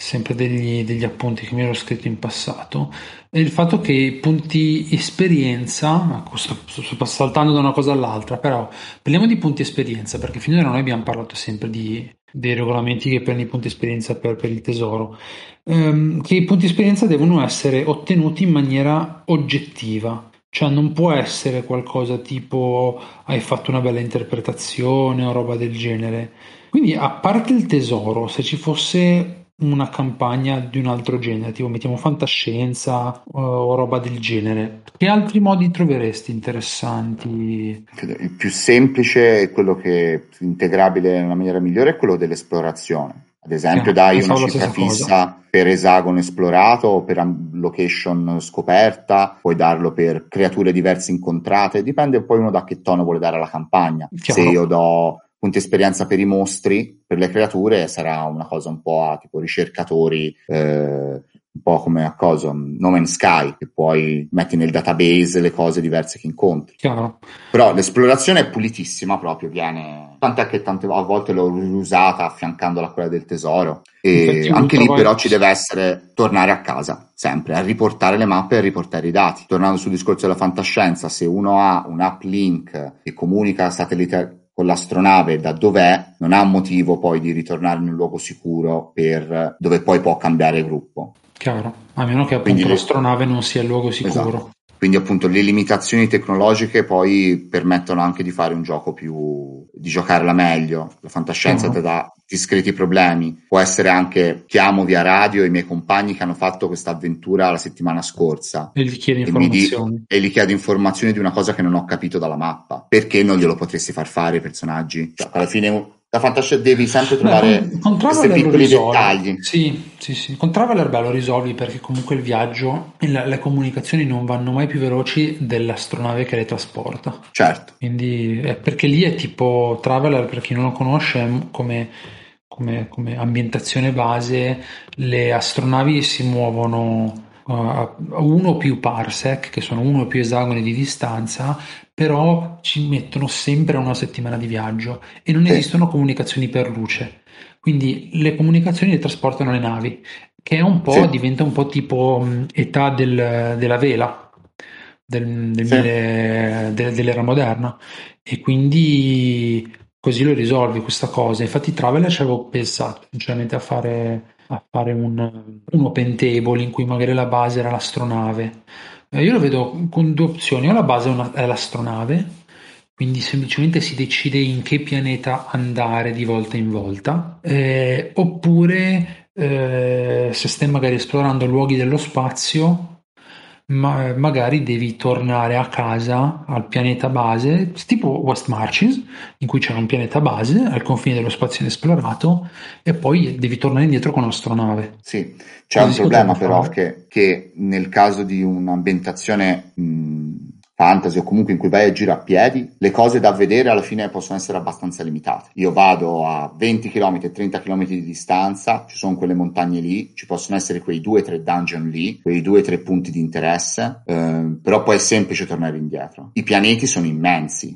degli appunti che mi ero scritto in passato e il fatto che i punti esperienza, ecco, sto saltando da una cosa all'altra, però parliamo di punti esperienza perché finora noi abbiamo parlato sempre dei regolamenti che prendono i punti esperienza per il tesoro, che i punti esperienza devono essere ottenuti in maniera oggettiva. Cioè non può essere qualcosa tipo hai fatto una bella interpretazione o roba del genere. Quindi a parte il tesoro, se ci fosse una campagna di un altro genere, tipo mettiamo fantascienza o roba del genere, che altri modi troveresti interessanti? Il più semplice è quello che è integrabile in una maniera migliore è quello dell'esplorazione. Ad esempio, dai una cifra fissa per esagono esplorato o per location scoperta, puoi darlo per creature diverse incontrate, dipende poi uno da che tono vuole dare alla campagna. Chiaro. Se io do punti esperienza per i mostri, per le creature sarà una cosa un po' a tipo ricercatori, un po' come a cosa No Man's Sky, che poi metti nel database le cose diverse che incontri. Chiaro. Però l'esplorazione è pulitissima proprio, tant'è che tante volte l'ho riusata affiancandola a quella del tesoro e anche lì però ci deve essere tornare a casa sempre, a riportare le mappe e a riportare i dati. Tornando sul discorso della fantascienza, se uno ha un uplink che comunica satellite con l'astronave da dov'è, non ha un motivo poi di ritornare in un luogo sicuro per dove poi può cambiare gruppo. Chiaro, a meno che appunto l'astronave non sia il luogo sicuro. Esatto. Quindi appunto le limitazioni tecnologiche poi permettono anche di fare un gioco di giocarla meglio. La fantascienza ti dà discreti problemi. Può essere anche chiamo via radio i miei compagni che hanno fatto questa avventura la settimana scorsa e gli chiedi informazioni. e gli chiedo informazioni di una cosa che non ho capito dalla mappa. Perché non glielo potresti far fare ai personaggi? Cioè, alla fine la fantascienza devi sempre trovare questi piccoli dettagli. Sì. Con Traveler lo risolvi perché comunque il viaggio e le comunicazioni non vanno mai più veloci dell'astronave che le trasporta. Certo. Quindi perché lì è tipo Traveler, per chi non lo conosce, è come ambientazione base, le astronavi si muovono a uno o più parsec, che sono uno o più esagoni di distanza, però ci mettono sempre una settimana di viaggio e non esistono comunicazioni per luce. Quindi le comunicazioni le trasportano le navi, che è un po', diventa un po' tipo età della vela dell'era moderna, e quindi così lo risolvi questa cosa. Infatti Traveler ci avevo pensato sinceramente a fare un open table in cui magari la base era l'astronave. Io lo vedo con due opzioni: o la base è l'astronave, quindi semplicemente si decide in che pianeta andare di volta in volta, oppure se stai magari esplorando luoghi dello spazio, magari devi tornare a casa, al pianeta base, tipo West Marches, in cui c'è un pianeta base al confine dello spazio inesplorato, e poi devi tornare indietro con un'astronave. Sì, c'è un problema però che nel caso di un'ambientazione fantasy o comunque in cui vai a giro a piedi, le cose da vedere alla fine possono essere abbastanza limitate. Io vado a 20 km, 30 km di distanza, ci sono quelle montagne lì, ci possono essere quei 2-3 dungeon lì, quei 2-3 punti di interesse, però poi è semplice tornare indietro. I pianeti sono immensi.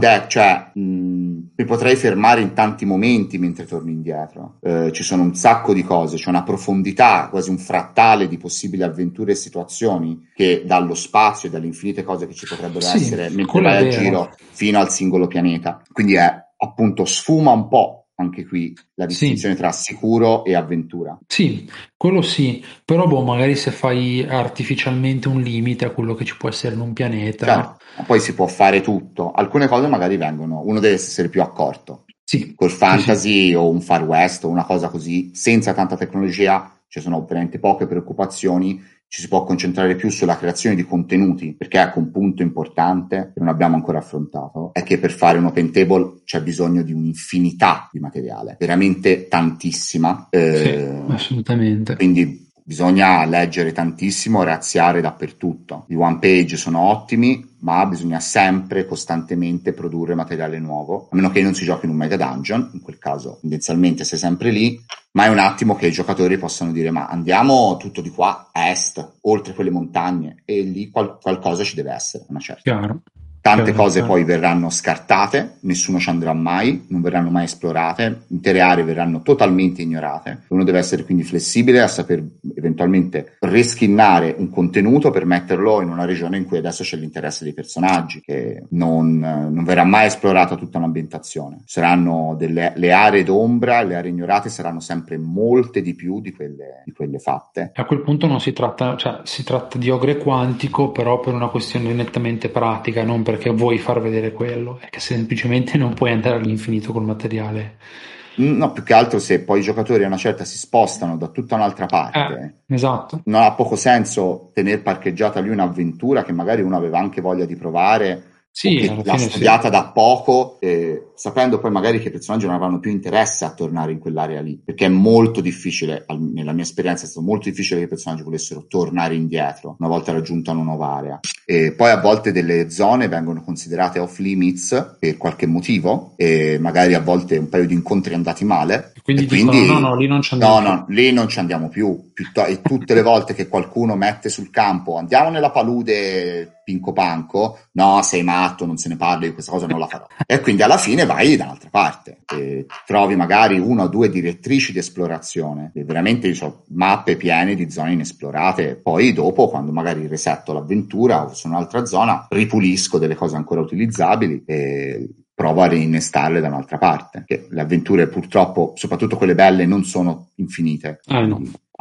Mi potrei fermare in tanti momenti mentre torno indietro. Ci sono un sacco di cose, c'è una profondità, quasi un frattale di possibili avventure e situazioni che dallo spazio e dalle infinite cose che ci potrebbero essere mentre vai a giro fino al singolo pianeta. Quindi appunto sfuma un po' anche qui la distinzione tra sicuro e avventura. Sì, quello sì, però magari se fai artificialmente un limite a quello che ci può essere in un pianeta. Certo, ma poi si può fare tutto. Alcune cose magari uno deve essere più accorto. Sì, col fantasy o un Far West o una cosa così, senza tanta tecnologia, ci sono veramente poche preoccupazioni, ci si può concentrare più sulla creazione di contenuti, perché ecco un punto importante che non abbiamo ancora affrontato, è che per fare un open table c'è bisogno di un'infinità di materiale, veramente tantissima. Sì, assolutamente. Quindi bisogna leggere tantissimo, razziare dappertutto. I one page sono ottimi, ma bisogna sempre, costantemente produrre materiale nuovo, a meno che non si giochi in un mega dungeon, in quel caso tendenzialmente sei sempre lì, ma è un attimo che i giocatori possano dire ma andiamo tutto di qua a est, oltre quelle montagne, e lì qualcosa ci deve essere, una certa. Chiaro. Tante cose poi verranno scartate, nessuno ci andrà mai, non verranno mai esplorate, intere aree verranno totalmente ignorate. Uno deve essere quindi flessibile a saper eventualmente reskinnare un contenuto per metterlo in una regione in cui adesso c'è l'interesse dei personaggi, che non verrà mai esplorata tutta l'ambientazione. Saranno le aree d'ombra, le aree ignorate saranno sempre molte di più di quelle fatte. A quel punto non si tratta, cioè si tratta di ogre quantico, però per una questione nettamente pratica, non perché vuoi far vedere quello, è che semplicemente non puoi andare all'infinito col materiale. No, più che altro se poi i giocatori a una certa si spostano da tutta un'altra parte, esatto. Non ha poco senso tenere parcheggiata lì un'avventura che magari uno aveva anche voglia di provare, che l'ha studiata da poco, sapendo poi magari che i personaggi non avranno più interesse a tornare in quell'area lì, perché è molto difficile, nella mia esperienza è stato molto difficile che i personaggi volessero tornare indietro una volta raggiunta una nuova area. E poi a volte delle zone vengono considerate off limits per qualche motivo, e magari a volte un paio di incontri andati male, quindi dicono no, lì non ci andiamo più. No, lì non ci andiamo più. E tutte le volte che qualcuno mette sul campo andiamo nella palude Pinco Panco, no, sei matto, non se ne parla, io questa cosa non la farò. E quindi alla fine vai da un'altra parte e trovi magari una o due direttrici di esplorazione, e veramente mappe piene di zone inesplorate. Poi dopo, quando magari resetto l'avventura o su un'altra zona, ripulisco delle cose ancora utilizzabili e provo a reinnestarle da un'altra parte, che le avventure purtroppo, soprattutto quelle belle, non sono infinite. No.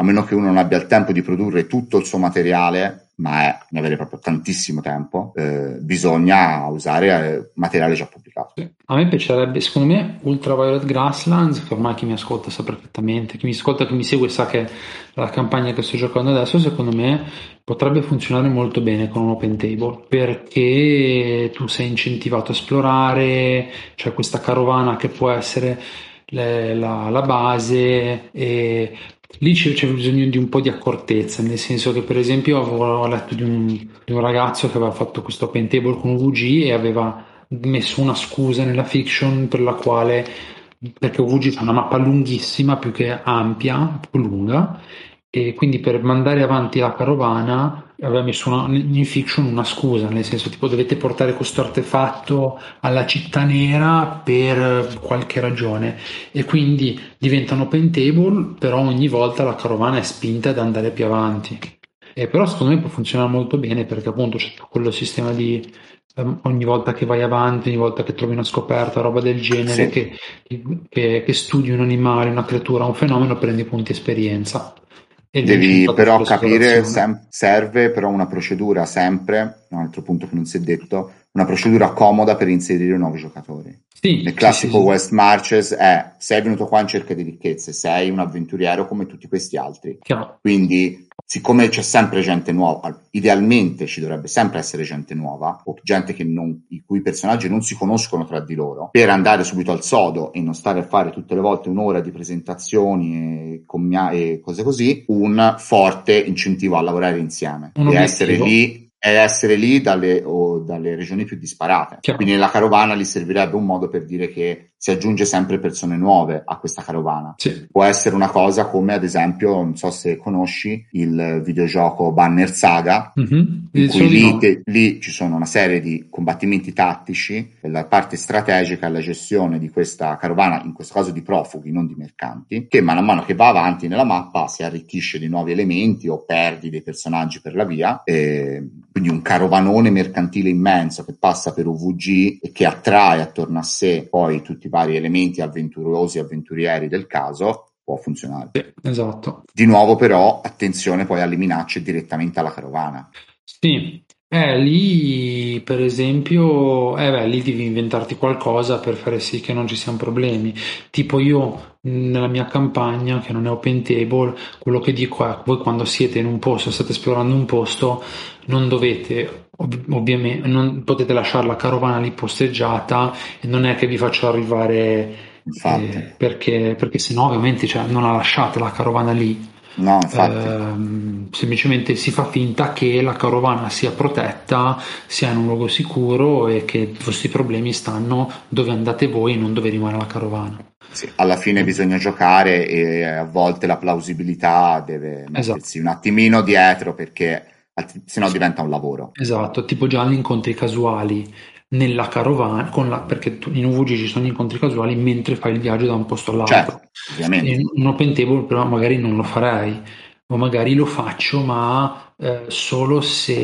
a meno che uno non abbia il tempo di produrre tutto il suo materiale, ma ne avere proprio tantissimo tempo, bisogna usare materiale già pubblicato. Sì. A me piacerebbe, secondo me, Ultraviolet Grasslands, che ormai chi mi ascolta sa perfettamente, chi mi ascolta, chi mi segue sa che la campagna che sto giocando adesso, secondo me, potrebbe funzionare molto bene con un open table, perché tu sei incentivato a esplorare, c'è questa carovana che può essere la base, e lì c'è bisogno di un po' di accortezza, nel senso che per esempio avevo letto di un ragazzo che aveva fatto questo open table con UVG e aveva messo una scusa nella fiction per la quale, perché UVG fa una mappa lunghissima, più che ampia, più lunga, e quindi per mandare avanti la carovana aveva messo in fiction una scusa, nel senso tipo dovete portare questo artefatto alla città nera per qualche ragione, e quindi diventa un open table, però ogni volta la carovana è spinta ad andare più avanti. Però secondo me può funzionare molto bene, perché appunto c'è quello sistema di ogni volta che vai avanti, ogni volta che trovi una scoperta, roba del genere, Sì. che studi un animale, una creatura, un fenomeno, prendi punti esperienza. Ed è Devi incentrato però capire, sull'esplorazione. serve però una procedura sempre, un altro punto che non si è detto, una procedura comoda per inserire nuovi giocatori. Sì, Nel sì, sì, classico sì. West Marches è: sei venuto qua in cerca di ricchezze, sei un avventuriero come tutti questi altri. Chiaro. Quindi, siccome c'è sempre gente nuova, idealmente ci dovrebbe sempre essere gente nuova, o gente i cui personaggi non si conoscono tra di loro, per andare subito al sodo e non stare a fare tutte le volte un'ora di presentazioni e cose così, un forte incentivo a lavorare insieme Un obiettivo. e essere lì dalle regioni più disparate. Chiaro. Quindi nella carovana gli servirebbe un modo per dire che si aggiunge sempre persone nuove a questa carovana. Sì. Può essere una cosa come, ad esempio, non so se conosci il videogioco Banner Saga, in cui Solo di nome. lì ci sono una serie di combattimenti tattici, la parte strategica e la gestione di questa carovana, in questo caso di profughi, non di mercanti, che man mano che va avanti nella mappa si arricchisce di nuovi elementi o perdi dei personaggi per la via. Quindi un carovanone mercantile immenso che passa per UVG e che attrae attorno a sé poi tutti i vari elementi avventurosi e avventurieri del caso, può funzionare. Esatto. Di nuovo però attenzione poi alle minacce direttamente alla carovana. Sì, lì per esempio, lì devi inventarti qualcosa per fare sì che non ci siano problemi. Tipo io nella mia campagna, che non è open table, quello che dico è: voi quando siete in un posto, state esplorando un posto, non dovete, ovviamente, non potete lasciare la carovana lì posteggiata, e non è che vi faccio arrivare, Infatti, perché sennò ovviamente, cioè, non la lasciate la carovana lì. no, infatti. Semplicemente si fa finta che la carovana sia protetta, sia in un luogo sicuro, e che i vostri problemi stanno dove andate voi e non dove rimane la carovana. Sì, alla fine bisogna giocare e a volte la plausibilità deve Esatto, mettersi un attimino dietro perché sennò diventa un lavoro. esatto, tipo già gli incontri casuali nella carovana, perché in UVG ci sono gli incontri casuali mentre fai il viaggio da un posto all'altro. Certo, ovviamente. In un open table però magari non lo farei, o magari lo faccio, ma solo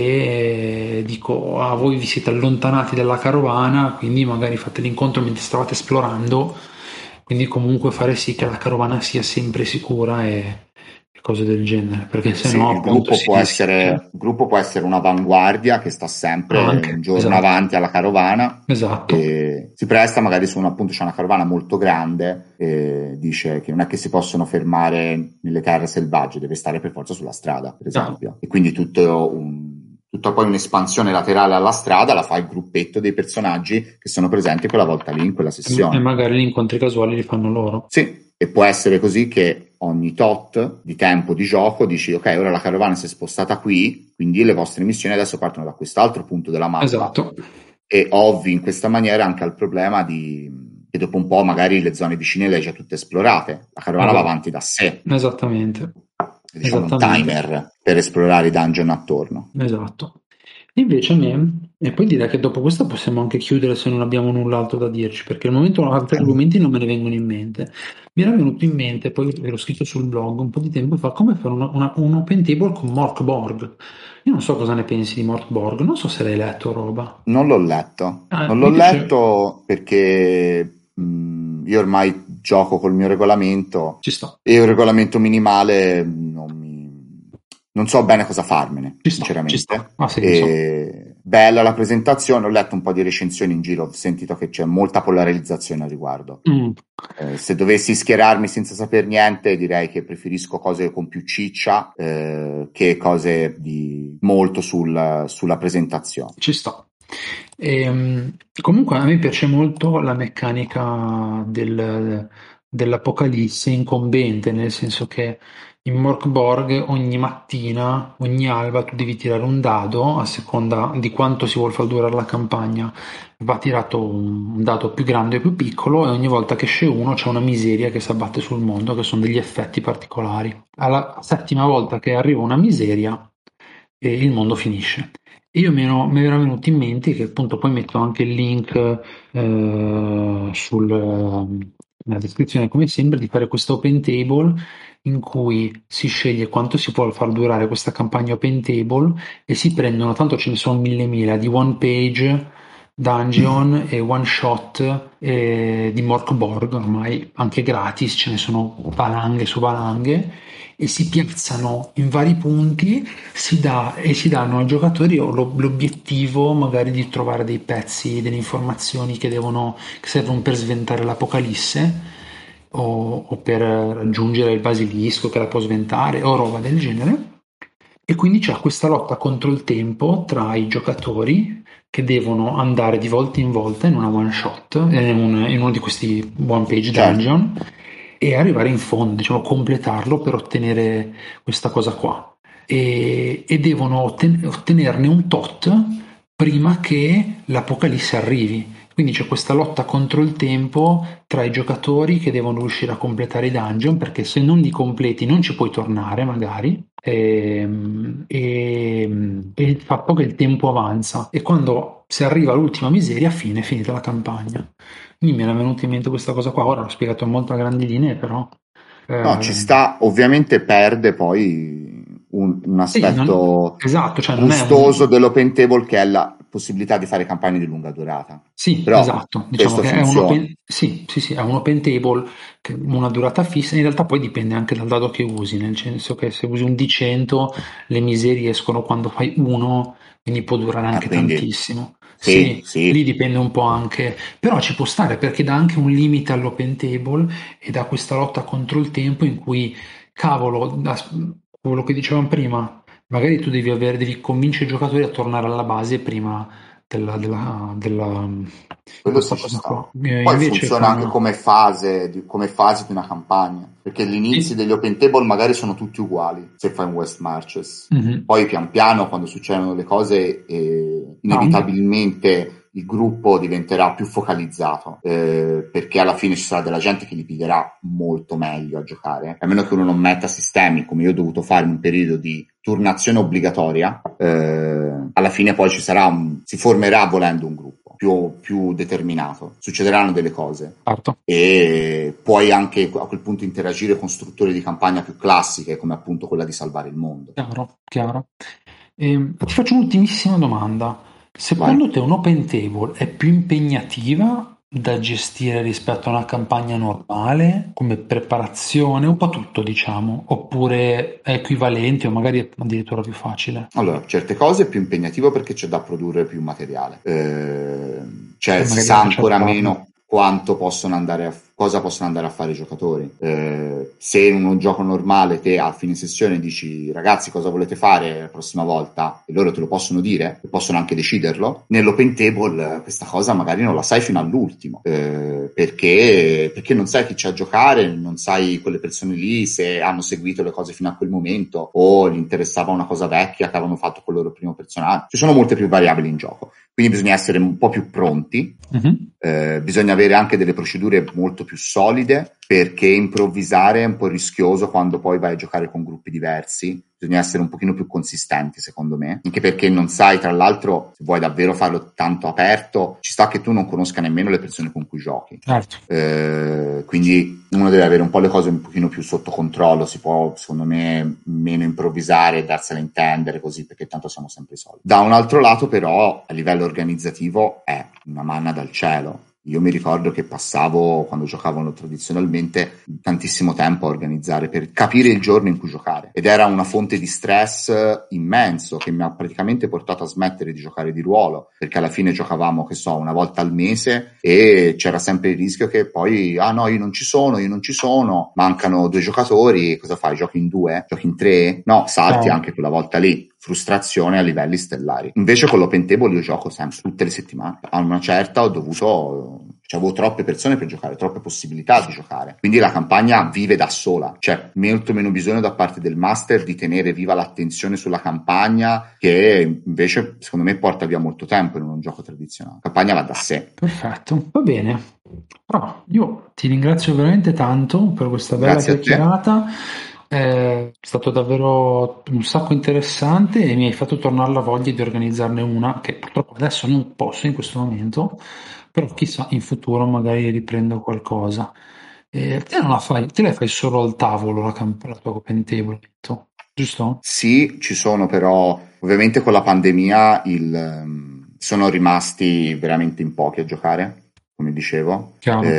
se dico: ah, voi vi siete allontanati dalla carovana, quindi magari fate l'incontro mentre stavate esplorando, quindi comunque fare sì che la carovana sia sempre sicura, e cose del genere, perché Sì, sennò il appunto gruppo si rischia. il gruppo può essere un'avanguardia che sta sempre un Anche, giorno esatto, avanti alla carovana esatto, e si presta magari su appunto c'è una carovana molto grande e dice che non è che si possono fermare nelle terre selvagge, deve stare per forza sulla strada, per chiaro. esempio. E quindi tutta poi un'espansione laterale alla strada la fa il gruppetto dei personaggi che sono presenti quella volta lì in quella E sessione. magari gli incontri casuali li fanno loro. Sì, e può essere così che ogni tot di tempo di gioco dici: ok, ora la carovana si è spostata qui, quindi le vostre missioni adesso partono da quest'altro punto della mappa, Esatto, e ovvi in questa maniera anche al problema che dopo un po' magari le zone vicine le hai già tutte esplorate, la carovana va esatto, avanti da sé, esattamente, è, diciamo un esattamente, timer per esplorare i dungeon attorno. esatto. Invece a me, e poi direi che dopo questo possiamo anche chiudere se non abbiamo null'altro da dirci, perché al momento altri argomenti non me ne vengono in mente. Mi era venuto in mente, poi l'ho scritto sul blog un po' di tempo fa, come fare un open table con Mork Borg. Io non so cosa ne pensi di Mork Borg, non so se l'hai letto roba. Non l'ho letto, non l'ho Mi piace. letto perché io ormai gioco col mio regolamento Ci sta, e un regolamento minimale non so bene cosa farmene, ci sinceramente. sta, ha senso. Bella la presentazione, ho letto un po' di recensioni in giro, ho sentito che c'è molta polarizzazione al riguardo. Mm. Se dovessi schierarmi senza saper niente, direi che preferisco cose con più ciccia che cose molto sulla presentazione. Ci sta. Comunque a me piace molto la meccanica dell'Apocalisse incombente, nel senso che in Morkborg ogni mattina, ogni alba, tu devi tirare un dado a seconda di quanto si vuole far durare la campagna. Va tirato un dado più grande o più piccolo e ogni volta che esce uno c'è una miseria che si abbatte sul mondo, che sono degli effetti particolari. Alla settima volta che arriva una miseria, il mondo finisce. Io mi era venuto in mente che appunto poi metto anche il link nella descrizione come sempre di fare questo open table in cui si sceglie quanto si può far durare questa campagna open table e si prendono, tanto ce ne sono mille di one page dungeon e one shot di Morkborg, ormai anche gratis, ce ne sono valanghe su valanghe e si piazzano in vari punti si danno ai giocatori l'obiettivo magari di trovare dei pezzi, delle informazioni che servono per sventare l'Apocalisse o per raggiungere il basilisco che la può sventare o roba del genere. E quindi c'è questa lotta contro il tempo tra i giocatori che devono andare di volta in volta in una one shot, in uno di questi one page Certo. dungeon e arrivare in fondo, diciamo, completarlo per ottenere questa cosa qua. E devono ottenerne un tot prima che l'Apocalisse arrivi. Quindi c'è questa lotta contro il tempo tra i giocatori che devono riuscire a completare i dungeon, perché se non li completi non ci puoi tornare, magari. E il fatto che il tempo avanza e quando si arriva all'ultima miseria, fine, è finita la campagna. Quindi mi era venuta in mente questa cosa qua. Ora l'ho spiegato molto a grandi linee, però No, ci eh, sta, ovviamente perde poi un sì, aspetto esatto, cioè non è gustoso un. dell'open table che è la possibilità di fare campagne di lunga durata. Sì, Però esatto, diciamo questo che è un funziona. open, sì, sì, sì, è un open table che ha una durata fissa, in realtà poi dipende anche dal dado che usi, nel senso che se usi un D100 le miserie escono quando fai uno, quindi può durare anche Quindi tantissimo. sì, Sì, lì sì, dipende un po' anche, però ci può stare perché dà anche un limite all'open table e dà questa lotta contro il tempo in cui, cavolo, quello che dicevamo prima, magari tu devi convincere i giocatori a tornare alla base prima di quello questa sì ci cosa sta. qua. Poi Invece funziona anche con. come fasi di una campagna, perché gli inizi Sì, degli open table magari sono tutti uguali se fai un West Marches. mhm. Poi pian piano, quando succedono le cose, Anche, inevitabilmente il gruppo diventerà più focalizzato, perché alla fine ci sarà della gente che li piglierà molto meglio a giocare, a meno che uno non metta sistemi, come io ho dovuto fare in un periodo di turnazione obbligatoria, alla fine poi si formerà volendo un gruppo più determinato, succederanno delle cose certo, e puoi anche a quel punto interagire con strutture di campagna più classiche come appunto quella di salvare il mondo. chiaro, chiaro. Ti faccio un'ultimissima domanda. Vai. Secondo te un open table è più impegnativa da gestire rispetto a una campagna normale, come preparazione, un po' tutto, diciamo, oppure è equivalente o magari addirittura più facile? Allora, certe cose è più impegnativo perché c'è da produrre più materiale. Cioè, E si magari sa da faccia ancora tardi. meno cosa possono andare a fare i giocatori. Se in un gioco normale te a fine sessione dici ragazzi cosa volete fare la prossima volta e loro te lo possono dire e possono anche deciderlo, nell'open table questa cosa magari non la sai fino all'ultimo, perché non sai chi c'è a giocare, non sai quelle persone lì se hanno seguito le cose fino a quel momento o gli interessava una cosa vecchia che avevano fatto con il loro primo personaggio. Ci sono molte più variabili in gioco, quindi bisogna essere un po' più pronti. Mhm. Bisogna avere anche delle procedure molto più solide perché improvvisare è un po' rischioso quando poi vai a giocare con gruppi diversi. Bisogna essere un pochino più consistenti, secondo me, anche perché non sai, tra l'altro, se vuoi davvero farlo tanto aperto, ci sta che tu non conosca nemmeno le persone con cui giochi. Certo. Quindi uno deve avere un po' le cose un pochino più sotto controllo, si può, secondo me, meno improvvisare e darsela a intendere così, perché tanto siamo sempre i soliti. Da un altro lato, però, a livello organizzativo è una manna dal cielo. io mi ricordo che passavo, quando giocavano tradizionalmente, tantissimo tempo a organizzare per capire il giorno in cui giocare, ed era una fonte di stress immenso che mi ha praticamente portato a smettere di giocare di ruolo, perché alla fine giocavamo, che so, una volta al mese e c'era sempre il rischio che poi no, io non ci sono, mancano 2 giocatori, cosa fai? Giochi in 2? Giochi in 3? No, salti anche quella volta lì. Frustrazione a livelli stellari. Invece con l'Open Table io gioco sempre, tutte le settimane. A una certa avevo troppe persone per giocare, troppe possibilità di giocare. Quindi la campagna vive da sola. C'è molto meno bisogno da parte del master di tenere viva l'attenzione sulla campagna, che invece secondo me porta via molto tempo in un gioco tradizionale. La campagna va da sé. Perfetto, va bene. Però io ti ringrazio veramente tanto per questa bella chiacchierata. È stato davvero un sacco interessante e mi hai fatto tornare la voglia di organizzarne una, che purtroppo adesso non posso in questo momento, però chissà in futuro magari riprendo qualcosa. Te non la fai, te la fai solo al tavolo la tua Open Table, giusto? Sì, ci sono, però ovviamente con la pandemia sono rimasti veramente in pochi a giocare, come dicevo.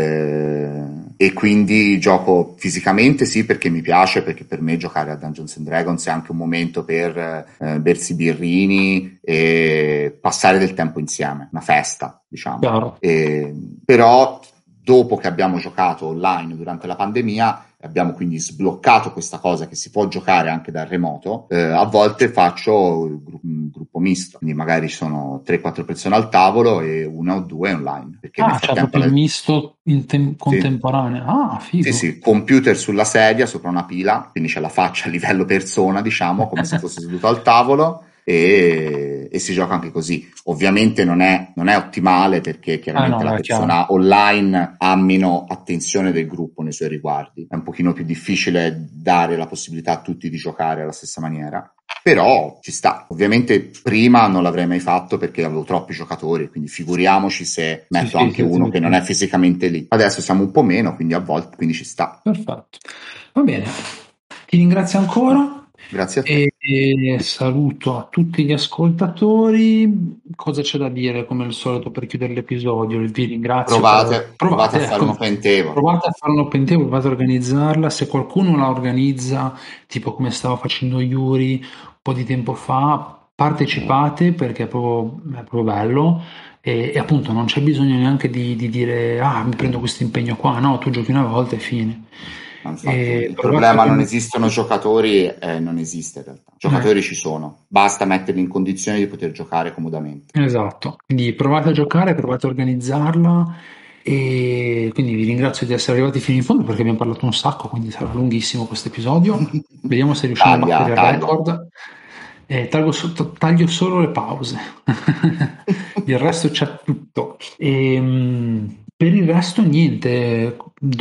E quindi gioco fisicamente, sì, perché mi piace, perché per me giocare a Dungeons and Dragons è anche un momento per bersi birrini e passare del tempo insieme, una festa, diciamo. Però dopo che abbiamo giocato online durante la pandemia, abbiamo quindi sbloccato questa cosa che si può giocare anche dal remoto, a volte faccio un gruppo misto, quindi magari ci sono 3-4 persone al tavolo e 1 o 2 online. Perché c'è proprio il misto contemporaneo. Ah, figo. Sì, computer sulla sedia sopra una pila, quindi c'è la faccia a livello persona, diciamo, come se fosse seduto al tavolo. E si gioca anche così. Ovviamente non è ottimale, perché chiaramente la persona online ha meno attenzione del gruppo nei suoi riguardi. È un pochino più difficile dare la possibilità a tutti di giocare alla stessa maniera. Però ci sta. Ovviamente prima non l'avrei mai fatto perché avevo troppi giocatori, quindi figuriamoci se metto anche uno che non è fisicamente lì. Adesso siamo un po' meno, quindi a volte ci sta. Perfetto. Va bene. Ti ringrazio ancora. Grazie a te. E saluto a tutti gli ascoltatori. Cosa c'è da dire come al solito per chiudere l'episodio? Vi ringrazio. Provate a fare un Open Table. Provate a fare un Open Table, provate a organizzarla. Se qualcuno la organizza, tipo come stava facendo Yuri un po' di tempo fa, partecipate, perché è proprio bello. E appunto non c'è bisogno neanche di dire mi prendo questo impegno qua. No, tu giochi una volta e fine. Infatti, il problema non esistono giocatori, non esiste in realtà. Giocatori ci sono, basta metterli in condizione di poter giocare comodamente. Esatto, quindi provate a giocare, provate a organizzarla, e quindi vi ringrazio di essere arrivati fino in fondo, perché abbiamo parlato un sacco, quindi sarà lunghissimo questo episodio. Vediamo se riusciamo a battere il record. Taglio solo le pause. Il resto c'è tutto. Per il resto niente.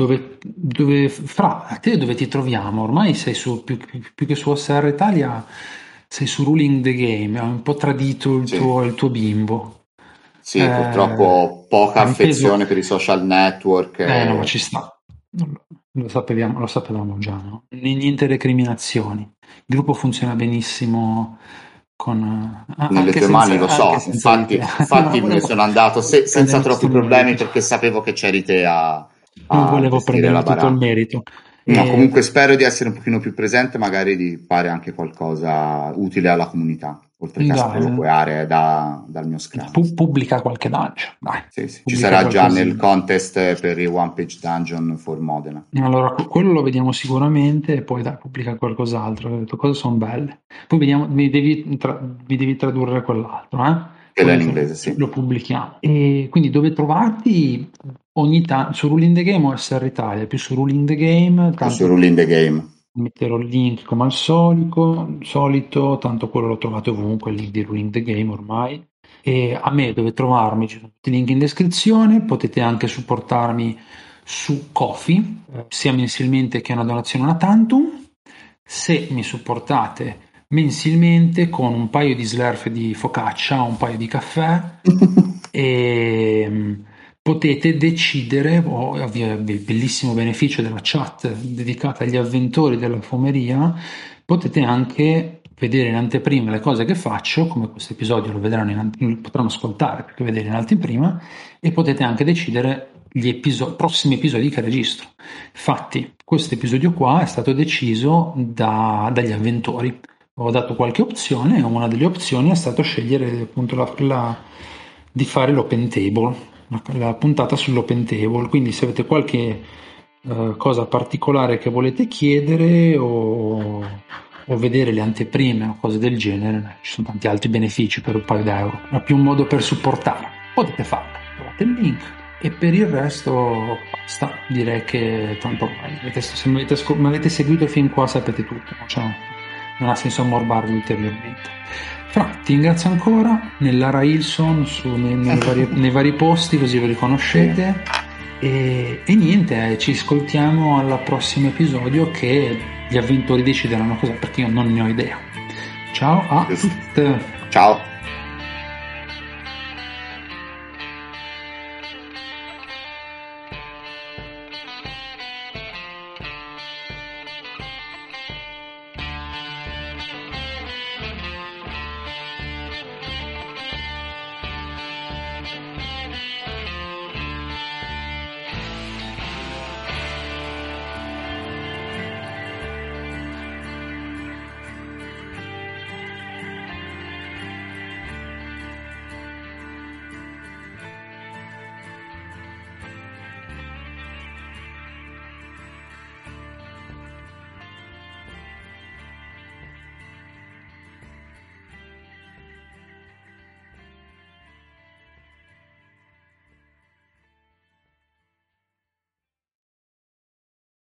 Fra te dove ti troviamo? Ormai sei su più che su OSR Italia, sei su Ruling the Game. È un po' tradito il tuo bimbo. Sì, purtroppo poca affezione per i social network. No, ma ci sta. Lo sapevamo già, no? Niente recriminazioni. Il gruppo funziona benissimo nelle tue mani, lo so, infatti me ne sono andato senza troppi problemi, perché sapevo che c'eri te a non volevo prendere tutto il merito. No, comunque spero di essere un pochino più presente, magari di fare anche qualcosa utile alla comunità, oltre che a sproloquiare dal mio scrum. Pubblica qualche dungeon, dai. Sì. Ci sarà già nel contest per il One Page Dungeon for Modena. Allora, quello lo vediamo sicuramente, e poi pubblica qualcos'altro. Le tue cose sono belle. Poi vediamo, mi devi tradurre quell'altro, Che è in inglese, sì. Lo pubblichiamo. E quindi dove trovarti? Ogni tanto su Ruling the Game o SR Italia? Più su Ruling the Game? Su Ruling the Game. Metterò il link come al solito, tanto quello l'ho trovato ovunque, il link di Ruling the Game ormai. E a me dove trovarmi? Ci sono tutti i link in descrizione. Potete anche supportarmi su Ko-fi, sia mensilmente che una donazione una tantum. Se mi supportate mensilmente con un paio di slurf di focaccia, un paio di caffè e potete decidere, bellissimo beneficio della chat dedicata agli avventori della fumeria, potete anche vedere in anteprima le cose che faccio, come questo episodio lo vedranno potranno ascoltare perché vedere in anteprima, e potete anche decidere gli prossimi episodi che registro. Infatti questo episodio qua è stato deciso dagli avventori. Ho dato qualche opzione e una delle opzioni è stato scegliere appunto di fare l'open table, la puntata sull'open table. Quindi se avete qualche cosa particolare che volete chiedere o vedere le anteprime o cose del genere, ci sono tanti altri benefici per un paio d'euro, ma più un modo per supportare, potete farlo, trovate il link. E per il resto basta, direi che tanto ormai se mi avete seguito fin qua sapete tutto, non ha senso ammorbarvi ulteriormente. Fra, ti ringrazio ancora, nell'Ara Hilson, nei vari posti, così lo riconoscete. E niente, ci ascoltiamo al prossimo episodio, che gli avventori decideranno cos'è, perché io non ne ho idea. Ciao a tutte. Ciao.